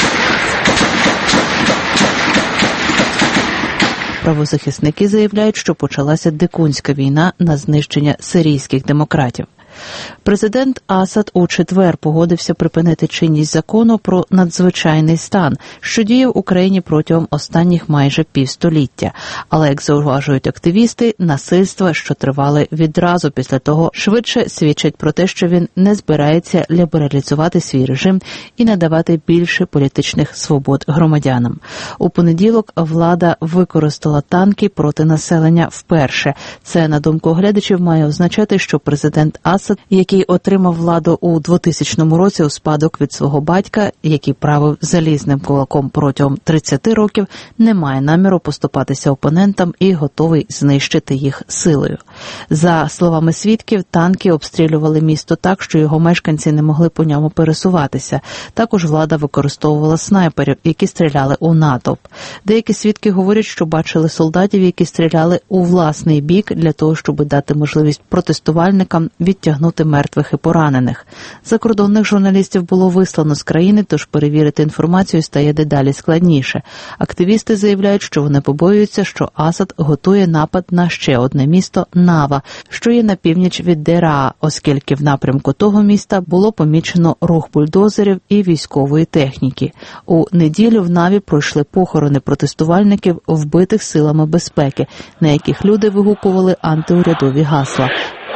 Правозахисники заявляють, що почалася дикунська війна на знищення сирійських демократів. Президент Асад у четвер погодився припинити чинність закону про надзвичайний стан, що діє в Україні протягом останніх майже півстоліття. Але, як зауважують активісти, насильства, що тривали відразу після того, швидше свідчать про те, що він не збирається лібералізувати свій режим і надавати більше політичних свобод громадянам. У понеділок влада використала танки проти населення вперше. Це, на думку оглядачів, має означати, що президент Асад, який отримав владу у двотисячному році у спадок від свого батька, який правив залізним кулаком протягом тридцяти років, не має наміру поступатися опонентам і готовий знищити їх силою. За словами свідків, танки обстрілювали місто так, що його мешканці не могли по ньому пересуватися. Також влада використовувала снайперів, які стріляли у натовп. Деякі свідки говорять, що бачили солдатів, які стріляли у власний бік для того, щоб дати можливість протестувальникам відтягнути мертвих і поранених. Закордонних журналістів було вислано з країни, тож перевірити інформацію стає дедалі складніше. Активісти заявляють, що вони побоюються, що Асад готує напад на ще одне місто – Нава, що є на північ від Деraa, оскільки в напрямку того міста було помічено рух бульдозерів і військової техніки. У неділю в Наві пройшли похорони протестувальників, вбитих силами безпеки, на яких люди вигукували антиурядові гасла.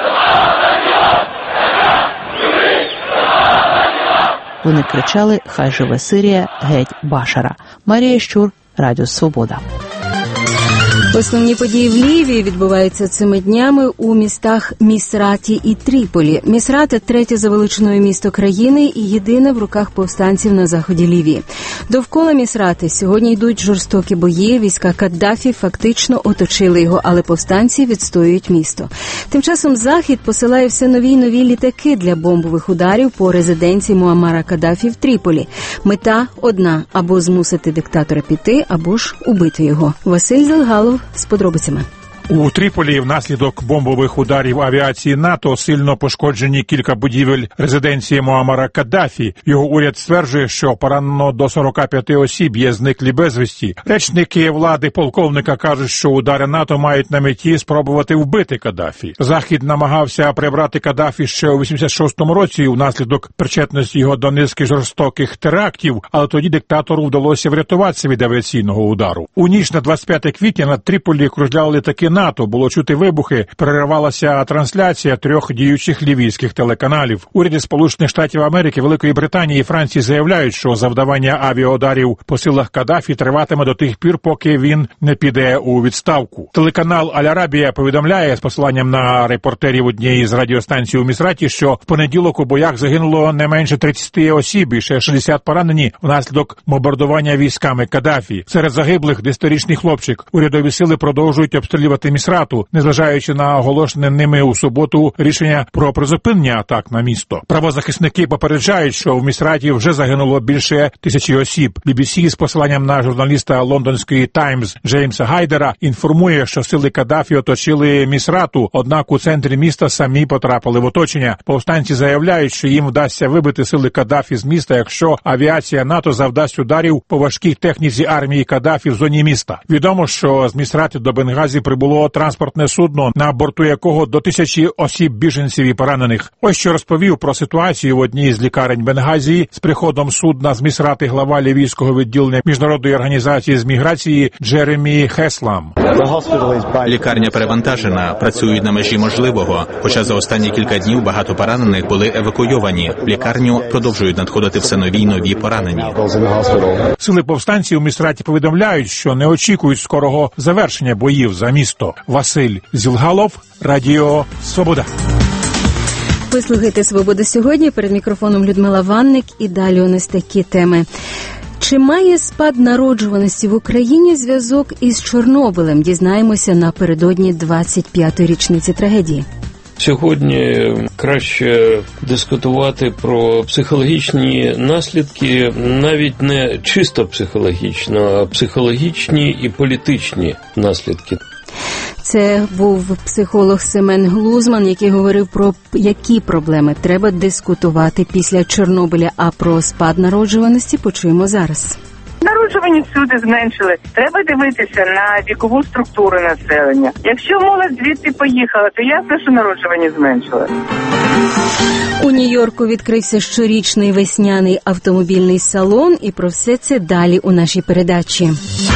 Вони кричали «Хай живе Сирія, геть Башара». Марія Щур, Радіо Свобода. Основні події в Лівії відбуваються цими днями у містах Місраті і Тріполі. Місрата – третє за величиною місто країни і єдине в руках повстанців на заході Лівії. Довкола Місрати сьогодні йдуть жорстокі бої, війська Каддафі фактично оточили його, але повстанці відстоюють місто. Тим часом Захід посилає все нові й нові літаки для бомбових ударів по резиденції Муаммара Каддафі в Тріполі. Мета одна – або змусити диктатора піти, або ж убити його. Василь Залгалов з подробицями. У Тріполі внаслідок бомбових ударів авіації НАТО сильно пошкоджені кілька будівель резиденції Муаммара Каддафі. Його уряд стверджує, що поранено до сорока п'яти осіб, є зниклі безвісті. Речники влади полковника кажуть, що удари НАТО мають на меті спробувати вбити Каддафі. Захід намагався прибрати Каддафі ще у вісімдесят шостому році внаслідок причетності його до низки жорстоких терактів, але тоді диктатору вдалося врятуватися від авіаційного удару. У ніч на двадцять п'яте квітня над Тріполі кружляли літаки НАТО, було чути вибухи, переривалася трансляція трьох діючих лівійських телеканалів. Уряди Сполучених Штатів Америки, Великої Британії і Франції заявляють, що завдавання авіаударів по силах Каддафі триватиме до тих пір, поки він не піде у відставку. Телеканал Аль-Арабія повідомляє з посиланням на репортерів однієї з радіостанцій у Місраті, що в понеділок у боях загинуло не менше тридцяти осіб і ще шістдесят поранені внаслідок бомбардування військами Каддафі. Серед загиблих десятирічний хлопчик. Урядові сили продовжують обстрілювати Місрату, незважаючи на оголошене ними у суботу рішення про призупинення атак на місто. Правозахисники попереджають, що в Місраті вже загинуло більше тисячі осіб. бі бі сі з посиланням на журналіста лондонської «Таймс» Джеймса Гайдера інформує, що сили Каддафі оточили Місрату, однак у центрі міста самі потрапили в оточення. Повстанці заявляють, що їм вдасться вибити сили Каддафі з міста, якщо авіація НАТО завдасть ударів по важкій техніці армії Каддафі в зоні міста. Відомо, що з Місрати до Бенгазі прибуло транспортне судно, на борту якого до тисячі осіб біженців і поранених. Ось що розповів про ситуацію в одній з лікарень Бенгазії з приходом судна з Місрати глава лівійського відділення Міжнародної організації з міграції Джеремі Хеслам. Лікарня перевантажена, працюють на межі можливого, хоча за останні кілька днів багато поранених були евакуйовані. В лікарню продовжують надходити все нові й нові поранені. Сили повстанців у Місраті повідомляють, що не очікують скорого завершення боїв за місто. Василь Зілгалов, Радіо Свобода. Ви слухаєте «Свобода сьогодні». Перед мікрофоном Людмила Ванник і далі у нас такі теми. Чи має спад народжуваності в Україні зв'язок із Чорнобилем? Дізнаємося напередодні двадцять п'ятої річниці трагедії. Сьогодні краще дискутувати про психологічні наслідки, навіть не чисто психологічно, а психологічні і політичні наслідки. Це був психолог Семен Глузман, який говорив про які проблеми треба дискутувати після Чорнобиля, а про спад народжуваності почуємо зараз. Народжуваність всюди зменшили. Треба дивитися на вікову структуру населення. Якщо молодь звідти поїхала, то ясно, що народжуваність зменшилась. У Нью-Йорку відкрився щорічний весняний автомобільний салон, і про все це далі у нашій передачі.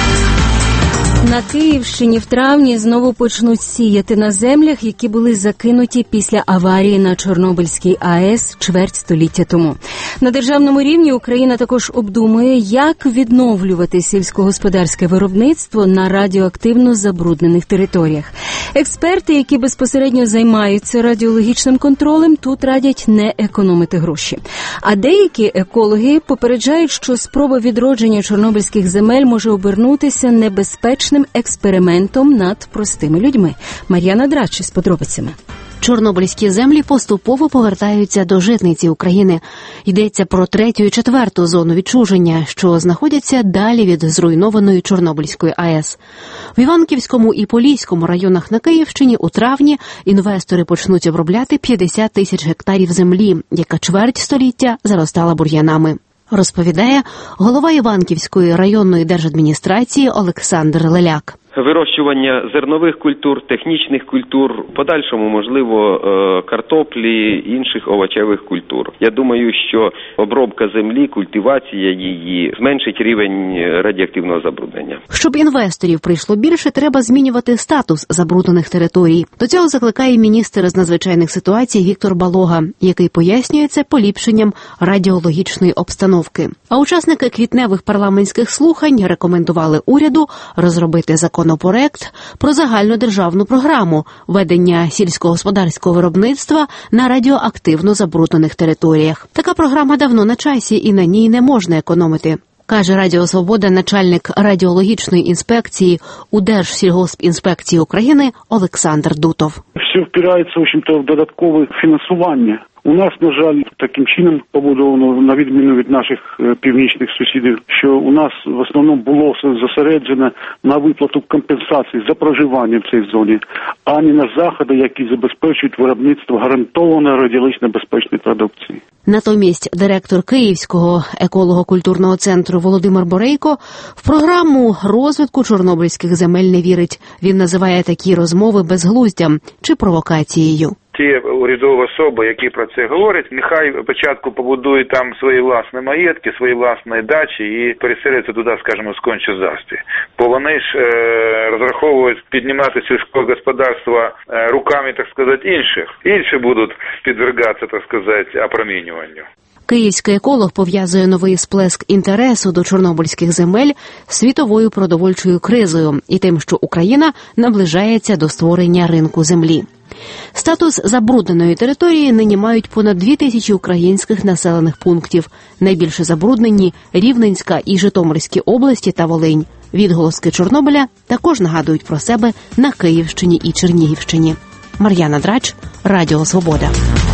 На Київщині в травні знову почнуть сіяти на землях, які були закинуті після аварії на Чорнобильській АЕС чверть століття тому. На державному рівні Україна також обдумує, як відновлювати сільськогосподарське виробництво на радіоактивно забруднених територіях. Експерти, які безпосередньо займаються радіологічним контролем, тут радять не економити гроші. А деякі екологи попереджають, що спроба відродження чорнобильських земель може обернутися небезпечним експериментом над простими людьми. Мар'яна Драч із подробицями. Чорнобильські землі поступово повертаються до житниці України. Йдеться про третю і четверту зону відчуження, що знаходяться далі від зруйнованої Чорнобильської АЕС. В Іванківському і Поліському районах на Київщині у травні інвестори почнуть обробляти п'ятдесят тисяч гектарів землі, яка чверть століття заростала бур'янами. Розповідає голова Іванківської районної держадміністрації Олександр Леляк. Вирощування зернових культур, технічних культур, подальшому, можливо, картоплі, інших овочевих культур. Я думаю, що обробка землі, культивація її зменшить рівень радіоактивного забруднення. Щоб інвесторів прийшло більше, треба змінювати статус забруднених територій. До цього закликає міністр з надзвичайних ситуацій Віктор Балога, який пояснює це поліпшенням радіологічної обстановки. А учасники квітневих парламентських слухань рекомендували уряду розробити закон законопроект про загальнодержавну програму ведення сільськогосподарського виробництва на радіоактивно забруднених територіях. Така програма давно на часі і на ній не можна економити, каже Радіо Свобода начальник радіологічної інспекції у Держсільгоспінспекції України Олександр Дутов. Все впирається, в общем-то, в додаткове фінансування. У нас, на жаль, таким чином побудовано, на відміну від наших північних сусідів, що у нас в основному було зосереджено на виплату компенсацій за проживання в цій зоні, а не на заходи, які забезпечують виробництво гарантованої радіологічно безпечної продукції. Натомість директор Київського еколого-культурного центру Володимир Борейко в програму розвитку чорнобильських земель не вірить. Він називає такі розмови безглуздям чи провокацією. Ті урядові особи, які про це говорять, нехай спочатку побудують там свої власні маєтки, свої власні дачі і переселяться туди, скажімо, з кончезасти. Бо вони ж е, розраховують піднімати сільське господарство е, руками, так сказати, інших. Інші будуть підвергатися, так сказати, опромінюванню. Київський еколог пов'язує новий сплеск інтересу до чорнобильських земель з світовою продовольчою кризою і тим, що Україна наближається до створення ринку землі. Статус забрудненої території нині мають понад дві тисячі українських населених пунктів. Найбільше забруднені – Рівненська і Житомирські області та Волинь. Відголоски Чорнобиля також нагадують про себе на Київщині і Чернігівщині. Мар'яна Драч, Радіо Свобода.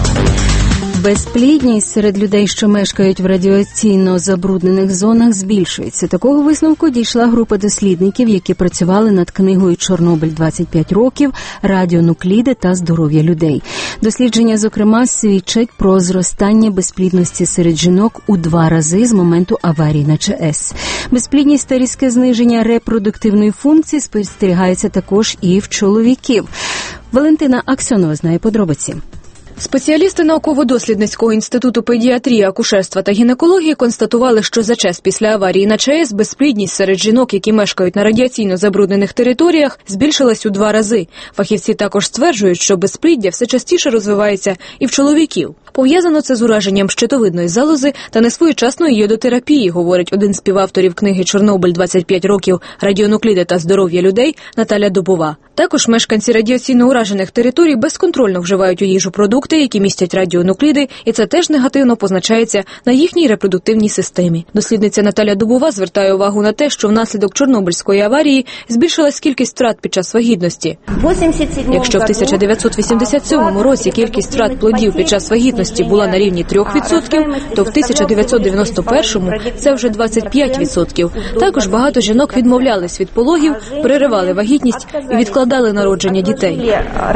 Безплідність серед людей, що мешкають в радіаційно забруднених зонах, збільшується. Такого висновку дійшла група дослідників, які працювали над книгою «Чорнобиль двадцять п'ять років. Радіонукліди та здоров'я людей». Дослідження, зокрема, свідчать про зростання безплідності серед жінок у два рази з моменту аварії на ЧАЕС. Безплідність та різке зниження репродуктивної функції спостерігається також і в чоловіків. Валентина Аксьонова знає подробиці. Спеціалісти науково-дослідницького інституту педіатрії, акушерства та гінекології констатували, що за час після аварії на ЧАЕС безплідність серед жінок, які мешкають на радіаційно забруднених територіях, збільшилась у два рази. Фахівці також стверджують, що безпліддя все частіше розвивається і в чоловіків. Пов'язано це з ураженням щитовидної залози та несвоєчасної йодотерапії, говорить один з співавторів книги «Чорнобиль. двадцять п'ять років. Радіонукліди та здоров'я людей» Наталя Дубова. Також мешканці радіаційно уражених територій безконтрольно вживають у їжу продукти, які містять радіонукліди, і це теж негативно позначається на їхній репродуктивній системі. Дослідниця Наталя Дубова звертає увагу на те, що внаслідок Чорнобильської аварії збільшилась кількість втрат під час вагітності. Якщо в тисяча дев'ятсот вісімдесят сьомому році кількість втрат плодів під час вагітності була на рівні трьох відсотків, то в тисяча дев'ятсот дев'яносто першому це вже двадцять п'ять відсотків. Також багато жінок відмовлялись від пологів, переривали вагітність і відкладали народження дітей.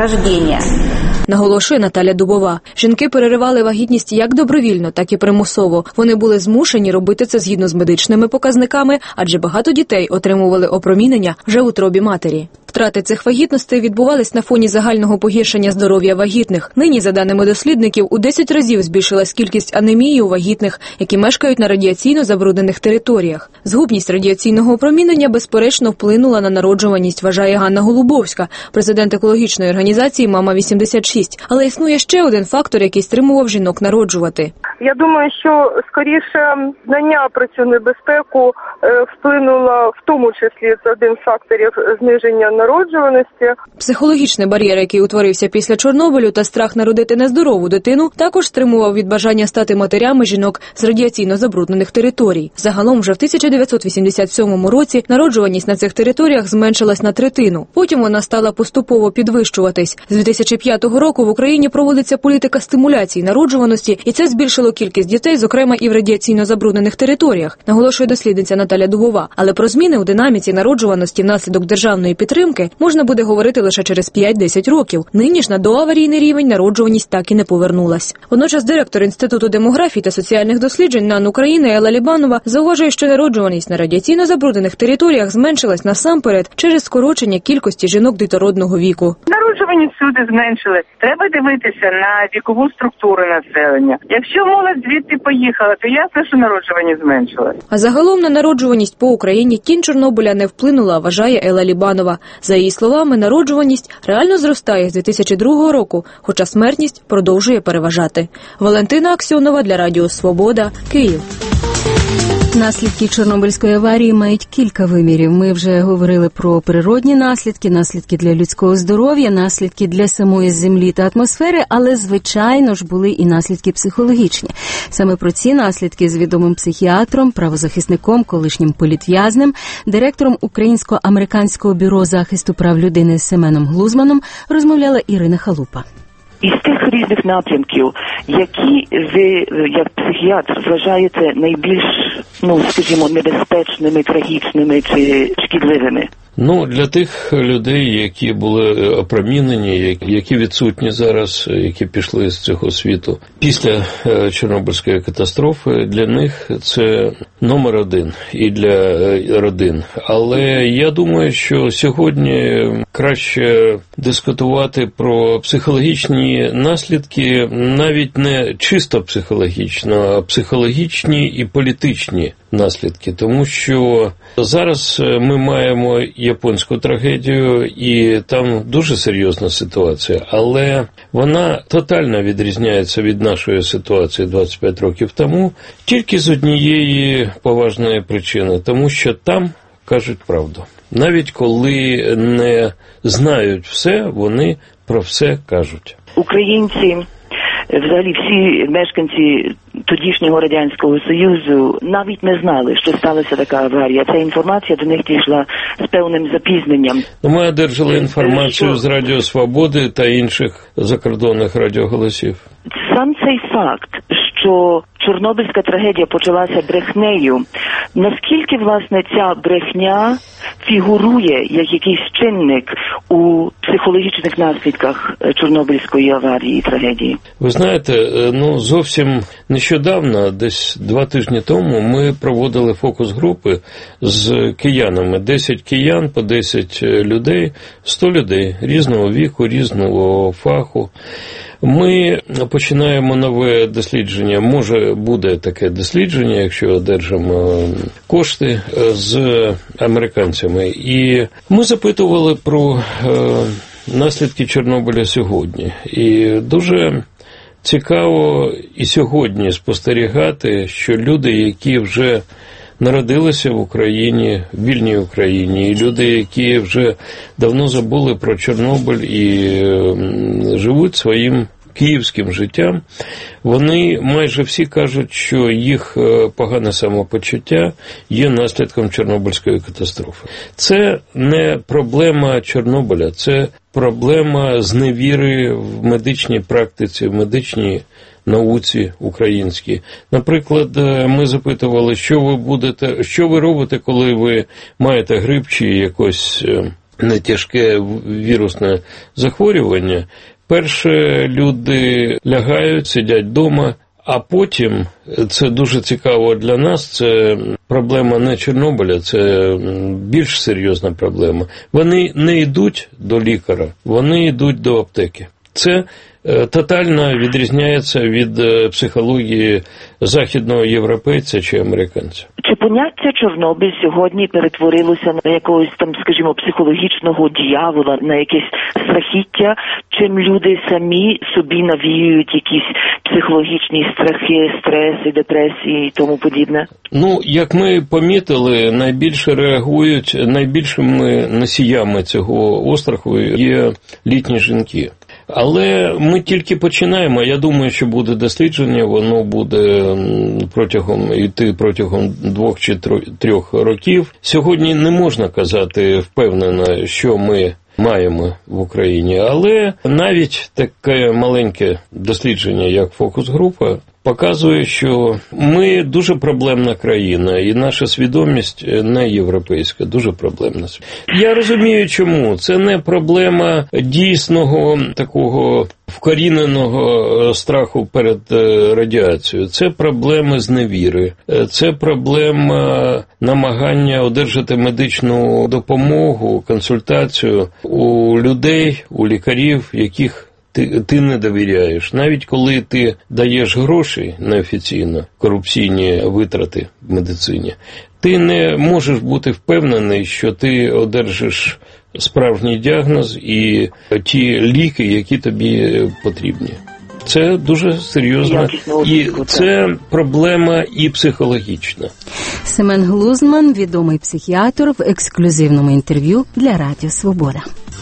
Наголошує Наталя Дубова. Жінки переривали вагітність як добровільно, так і примусово. Вони були змушені робити це згідно з медичними показниками, адже багато дітей отримували опромінення вже в утробі матері. Втрати цих вагітностей відбувались на фоні загального погіршення здоров'я вагітних. Нині, за даними дослідників, у десять разів збільшилась кількість анемії у вагітних, які мешкають на радіаційно забруднених територіях. Згубність радіаційного опромінення безперечно вплинула на народжуваність, вважає Ганна Голубовська, президент екологічної організації «Мама вісімдесят шість». Але існує ще один фактор, який стримував жінок народжувати. Я думаю, що скоріше знання про цю небезпеку вплинуло, в тому числі це один з факторів зниження народжуваності. Психологічний бар'єр, який утворився після Чорнобилю, та страх народити нездорову дитину, також стримував від бажання стати матерями жінок з радіаційно забруднених територій. Загалом вже в тисяча дев'ятсот вісімдесят сьомому році народжуваність на цих територіях зменшилась на третину. Потім вона стала поступово підвищуватись. З дві тисячі п'ятого року в Україні проводиться політика стимуляції народжуваності, і це збільшило кількість дітей, зокрема і в радіаційно забруднених територіях, наголошує дослідниця Наталя Дубова. Але про зміни у динаміці народжуваності внаслідок державної підтримки можна буде говорити лише через п'ять-десять років. Нині ж на доаварійний рівень народжуваність так і не повернулась. Водночас директор Інституту демографії та соціальних досліджень НАН України Елла Лібанова зауважує, що народжуваність на радіаційно забруднених територіях зменшилась насамперед через скорочення кількості жінок дітородного віку. Народжуваність всюди зменшили. Треба дивитися на вікову структуру населення. Якщо молодь звідти поїхала, то ясно, що народжуваність зменшилась. А загалом на народжуваність по Україні тінь Чорнобиля не вплинула, вважає Елла Лібанова. За її словами, народжуваність реально зростає з дві тисячі другого року, хоча смертність продовжує переважати. Валентина Аксьонова для Радіо Свобода, Київ. Наслідки Чорнобильської аварії мають кілька вимірів. Ми вже говорили про природні наслідки, наслідки для людського здоров'я, наслідки для самої землі та атмосфери, але, звичайно ж, були і наслідки психологічні. Саме про ці наслідки з відомим психіатром, правозахисником, колишнім політв'язнем, директором Українсько-американського бюро захисту прав людини Семеном Глузманом розмовляла Ірина Халупа. Із тих різних напрямків, які ви, як психіатр, вважаєте найбільш, ну, скажімо, небезпечними, трагічними чи шкідливими? Ну, для тих людей, які були опромінені, які відсутні зараз, які пішли з цього світу після Чорнобильської катастрофи, для них це номер один і для родин. Але я думаю, що сьогодні краще дискутувати про психологічні наслідки, навіть не чисто психологічно, а психологічні і політичні наслідки. Тому що зараз ми маємо японську трагедію, і там дуже серйозна ситуація, але вона тотально відрізняється від нашої ситуації двадцять п'ять років тому, тільки з однієї поважної причини, тому що там кажуть правду. Навіть коли не знають все, вони про все кажуть. Українці, взагалі всі мешканці тодішнього Радянського Союзу навіть не знали, що сталася така аварія. Ця інформація до них дійшла з певним запізненням. Ми одержали інформацію з Радіо Свободи та інших закордонних радіоголосів. Сам цей факт, що Чорнобильська трагедія почалася брехнею, наскільки, власне, ця брехня фігурує як якийсь чинник у психологічних наслідках Чорнобильської аварії і трагедії? Ви знаєте, ну зовсім нещодавно, десь два тижні тому, ми проводили фокус-групи з киянами. десять киян по десять людей, сто людей різного віку, різного фаху. Ми починаємо нове дослідження, може буде таке дослідження, якщо одержимо кошти, з американцями. І ми запитували про наслідки Чорнобиля сьогодні. І дуже цікаво і сьогодні спостерігати, що люди, які вже народилися в Україні, в вільній Україні, і люди, які вже давно забули про Чорнобиль і живуть своїм київським життям, вони майже всі кажуть, що їх погане самопочуття є наслідком Чорнобильської катастрофи. Це не проблема Чорнобиля, це проблема зневіри в медичній практиці, в медичній науці українській. Наприклад, ми запитували, що ви будете, що ви робите, коли ви маєте грип чи якось нетяжке вірусне захворювання. Перше, люди лягають, сидять вдома, а потім, це дуже цікаво для нас, це проблема не Чорнобиля, це більш серйозна проблема. Вони не йдуть до лікаря, вони йдуть до аптеки. Це тотально відрізняється від психології західного європейця чи американця. Чи поняття Чорнобиль сьогодні перетворилося на якогось там, скажімо, психологічного дьявола, на якесь страхіття, чим люди самі собі навіюють якісь психологічні страхи, стреси, депресії і тому подібне? Ну, як ми помітили, найбільше реагують, найбільшими носіями цього остраху є літні жінки. Але ми тільки починаємо. Я думаю, що буде дослідження, воно буде протягом йти протягом двох чи трьох років. Сьогодні не можна казати впевнено, що ми маємо в Україні, але навіть таке маленьке дослідження, як фокус-група, показує, що ми дуже проблемна країна, і наша свідомість не європейська, дуже проблемна. Я розумію, чому. Це не проблема дійсного такого вкоріненого страху перед радіацією. Це проблеми зневіри, це проблема намагання одержати медичну допомогу, консультацію у людей, у лікарів, яких Ти, ти не довіряєш. Навіть коли ти даєш гроші неофіційно, корупційні витрати в медицині, ти не можеш бути впевнений, що ти одержиш справжній діагноз і ті ліки, які тобі потрібні. Це дуже серйозно. І це проблема і психологічна. Семен Глузман, відомий психіатр, в ексклюзивному інтерв'ю для Радіо Свобода.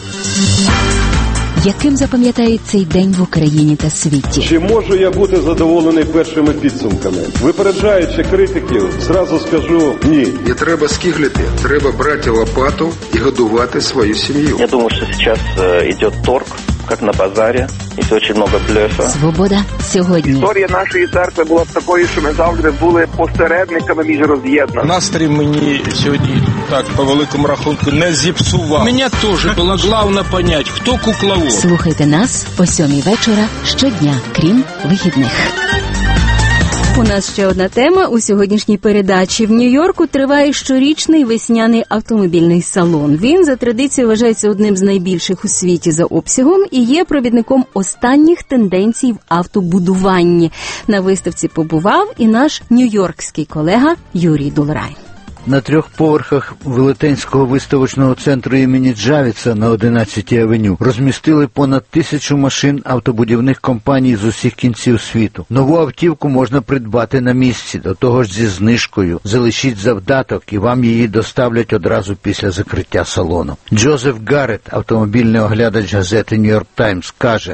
Яким запам'ятають цей день в Україні та світі? Чи можу я бути задоволений першими підсумками? Випереджаючи критиків, зразу скажу ні. Не треба скиглити, треба брати лопату і годувати свою сім'ю. Я думаю, що зараз йде торг, як на базарі. І дуже багато блефа. Свобода сьогодні. Історія нашої церкви була б такою, що ми завжди були посередниками між роз'єднаними. Настрій мені сьогодні, так, по великому рахунку, не зіпсував. Мене теж було головне понять, хто кукловод. Слухайте нас о сьомій вечора щодня, крім вихідних. У нас ще одна тема у сьогоднішній передачі. В Нью-Йорку триває щорічний весняний автомобільний салон. Він за традицією вважається одним з найбільших у світі за обсягом і є провідником останніх тенденцій в автобудуванні. На виставці побував і наш нью-йоркський колега Юрій Долорай. На трьох поверхах Велетенського виставочного центру імені Джавіца на одинадцятій авеню розмістили понад тисячу машин автобудівних компаній з усіх кінців світу. Нову автівку можна придбати на місці, до того ж зі знижкою. Залишіть завдаток і вам її доставлять одразу після закриття салону. Джозеф Гаррет, автомобільний оглядач газети «Нью-Йорк Таймс», каже: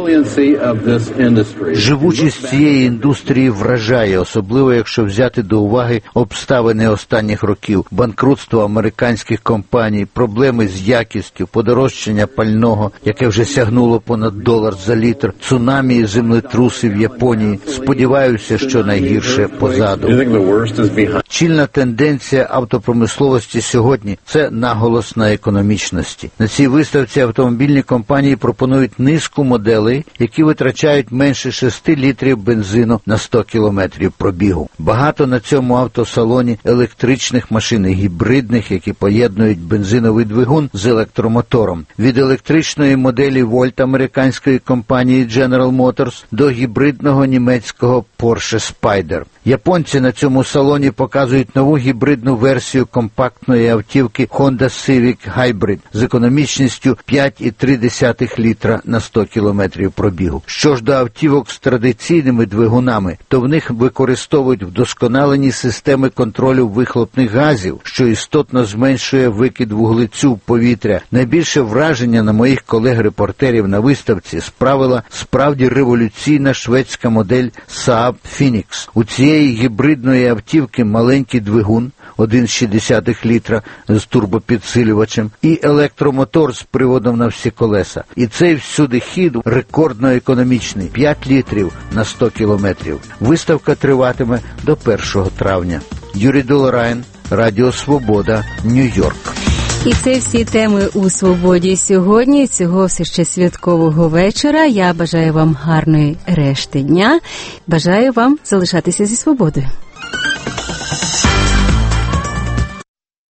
«Живучість цієї індустрії вражає, особливо якщо взяти до уваги обставини останніх років, банкрутство американських компаній, проблеми з якістю, подорожчання пального, яке вже сягнуло понад долар за літр, цунамі і землетруси в Японії. Сподіваюся, що найгірше позаду». Чільна тенденція автопромисловості сьогодні – це наголос на економічності. На цій виставці автомобільні компанії пропонують низку моделей, які витрачають менше шести літрів бензину на сто кілометрів пробігу. Багато на цьому автосалоні електричних машин і гібридних, які поєднують бензиновий двигун з електромотором. Від електричної моделі Volt американської компанії General Motors до гібридного німецького Porsche Spyder. Японці на цьому салоні показують нову гібридну версію компактної автівки Honda Civic Hybrid з економічністю п'ять цілих три десятих літра на сто кілометрів пробігу. Що ж до автівок з традиційними двигунами, то в них використовують вдосконалені системи контролю вихлопних газів, що істотно зменшує викид вуглецю в повітря. Найбільше враження на моїх колег-репортерів на виставці справила справді революційна шведська модель Saab Phoenix. У цієї гібридної автівки маленький двигун один цілих шість десятих літра з турбопідсилювачем і електромотор з приводом на всі колеса. І цей всюди хід рекордно економічний – п'ять літрів на сто кілометрів. Виставка триватиме до першого травня. Юрій Долорайн, Радіо Свобода, Нью-Йорк. І це всі теми у «Свободі» сьогодні, цього все ще святкового вечора. Я бажаю вам гарної решти дня. Бажаю вам залишатися зі свободою.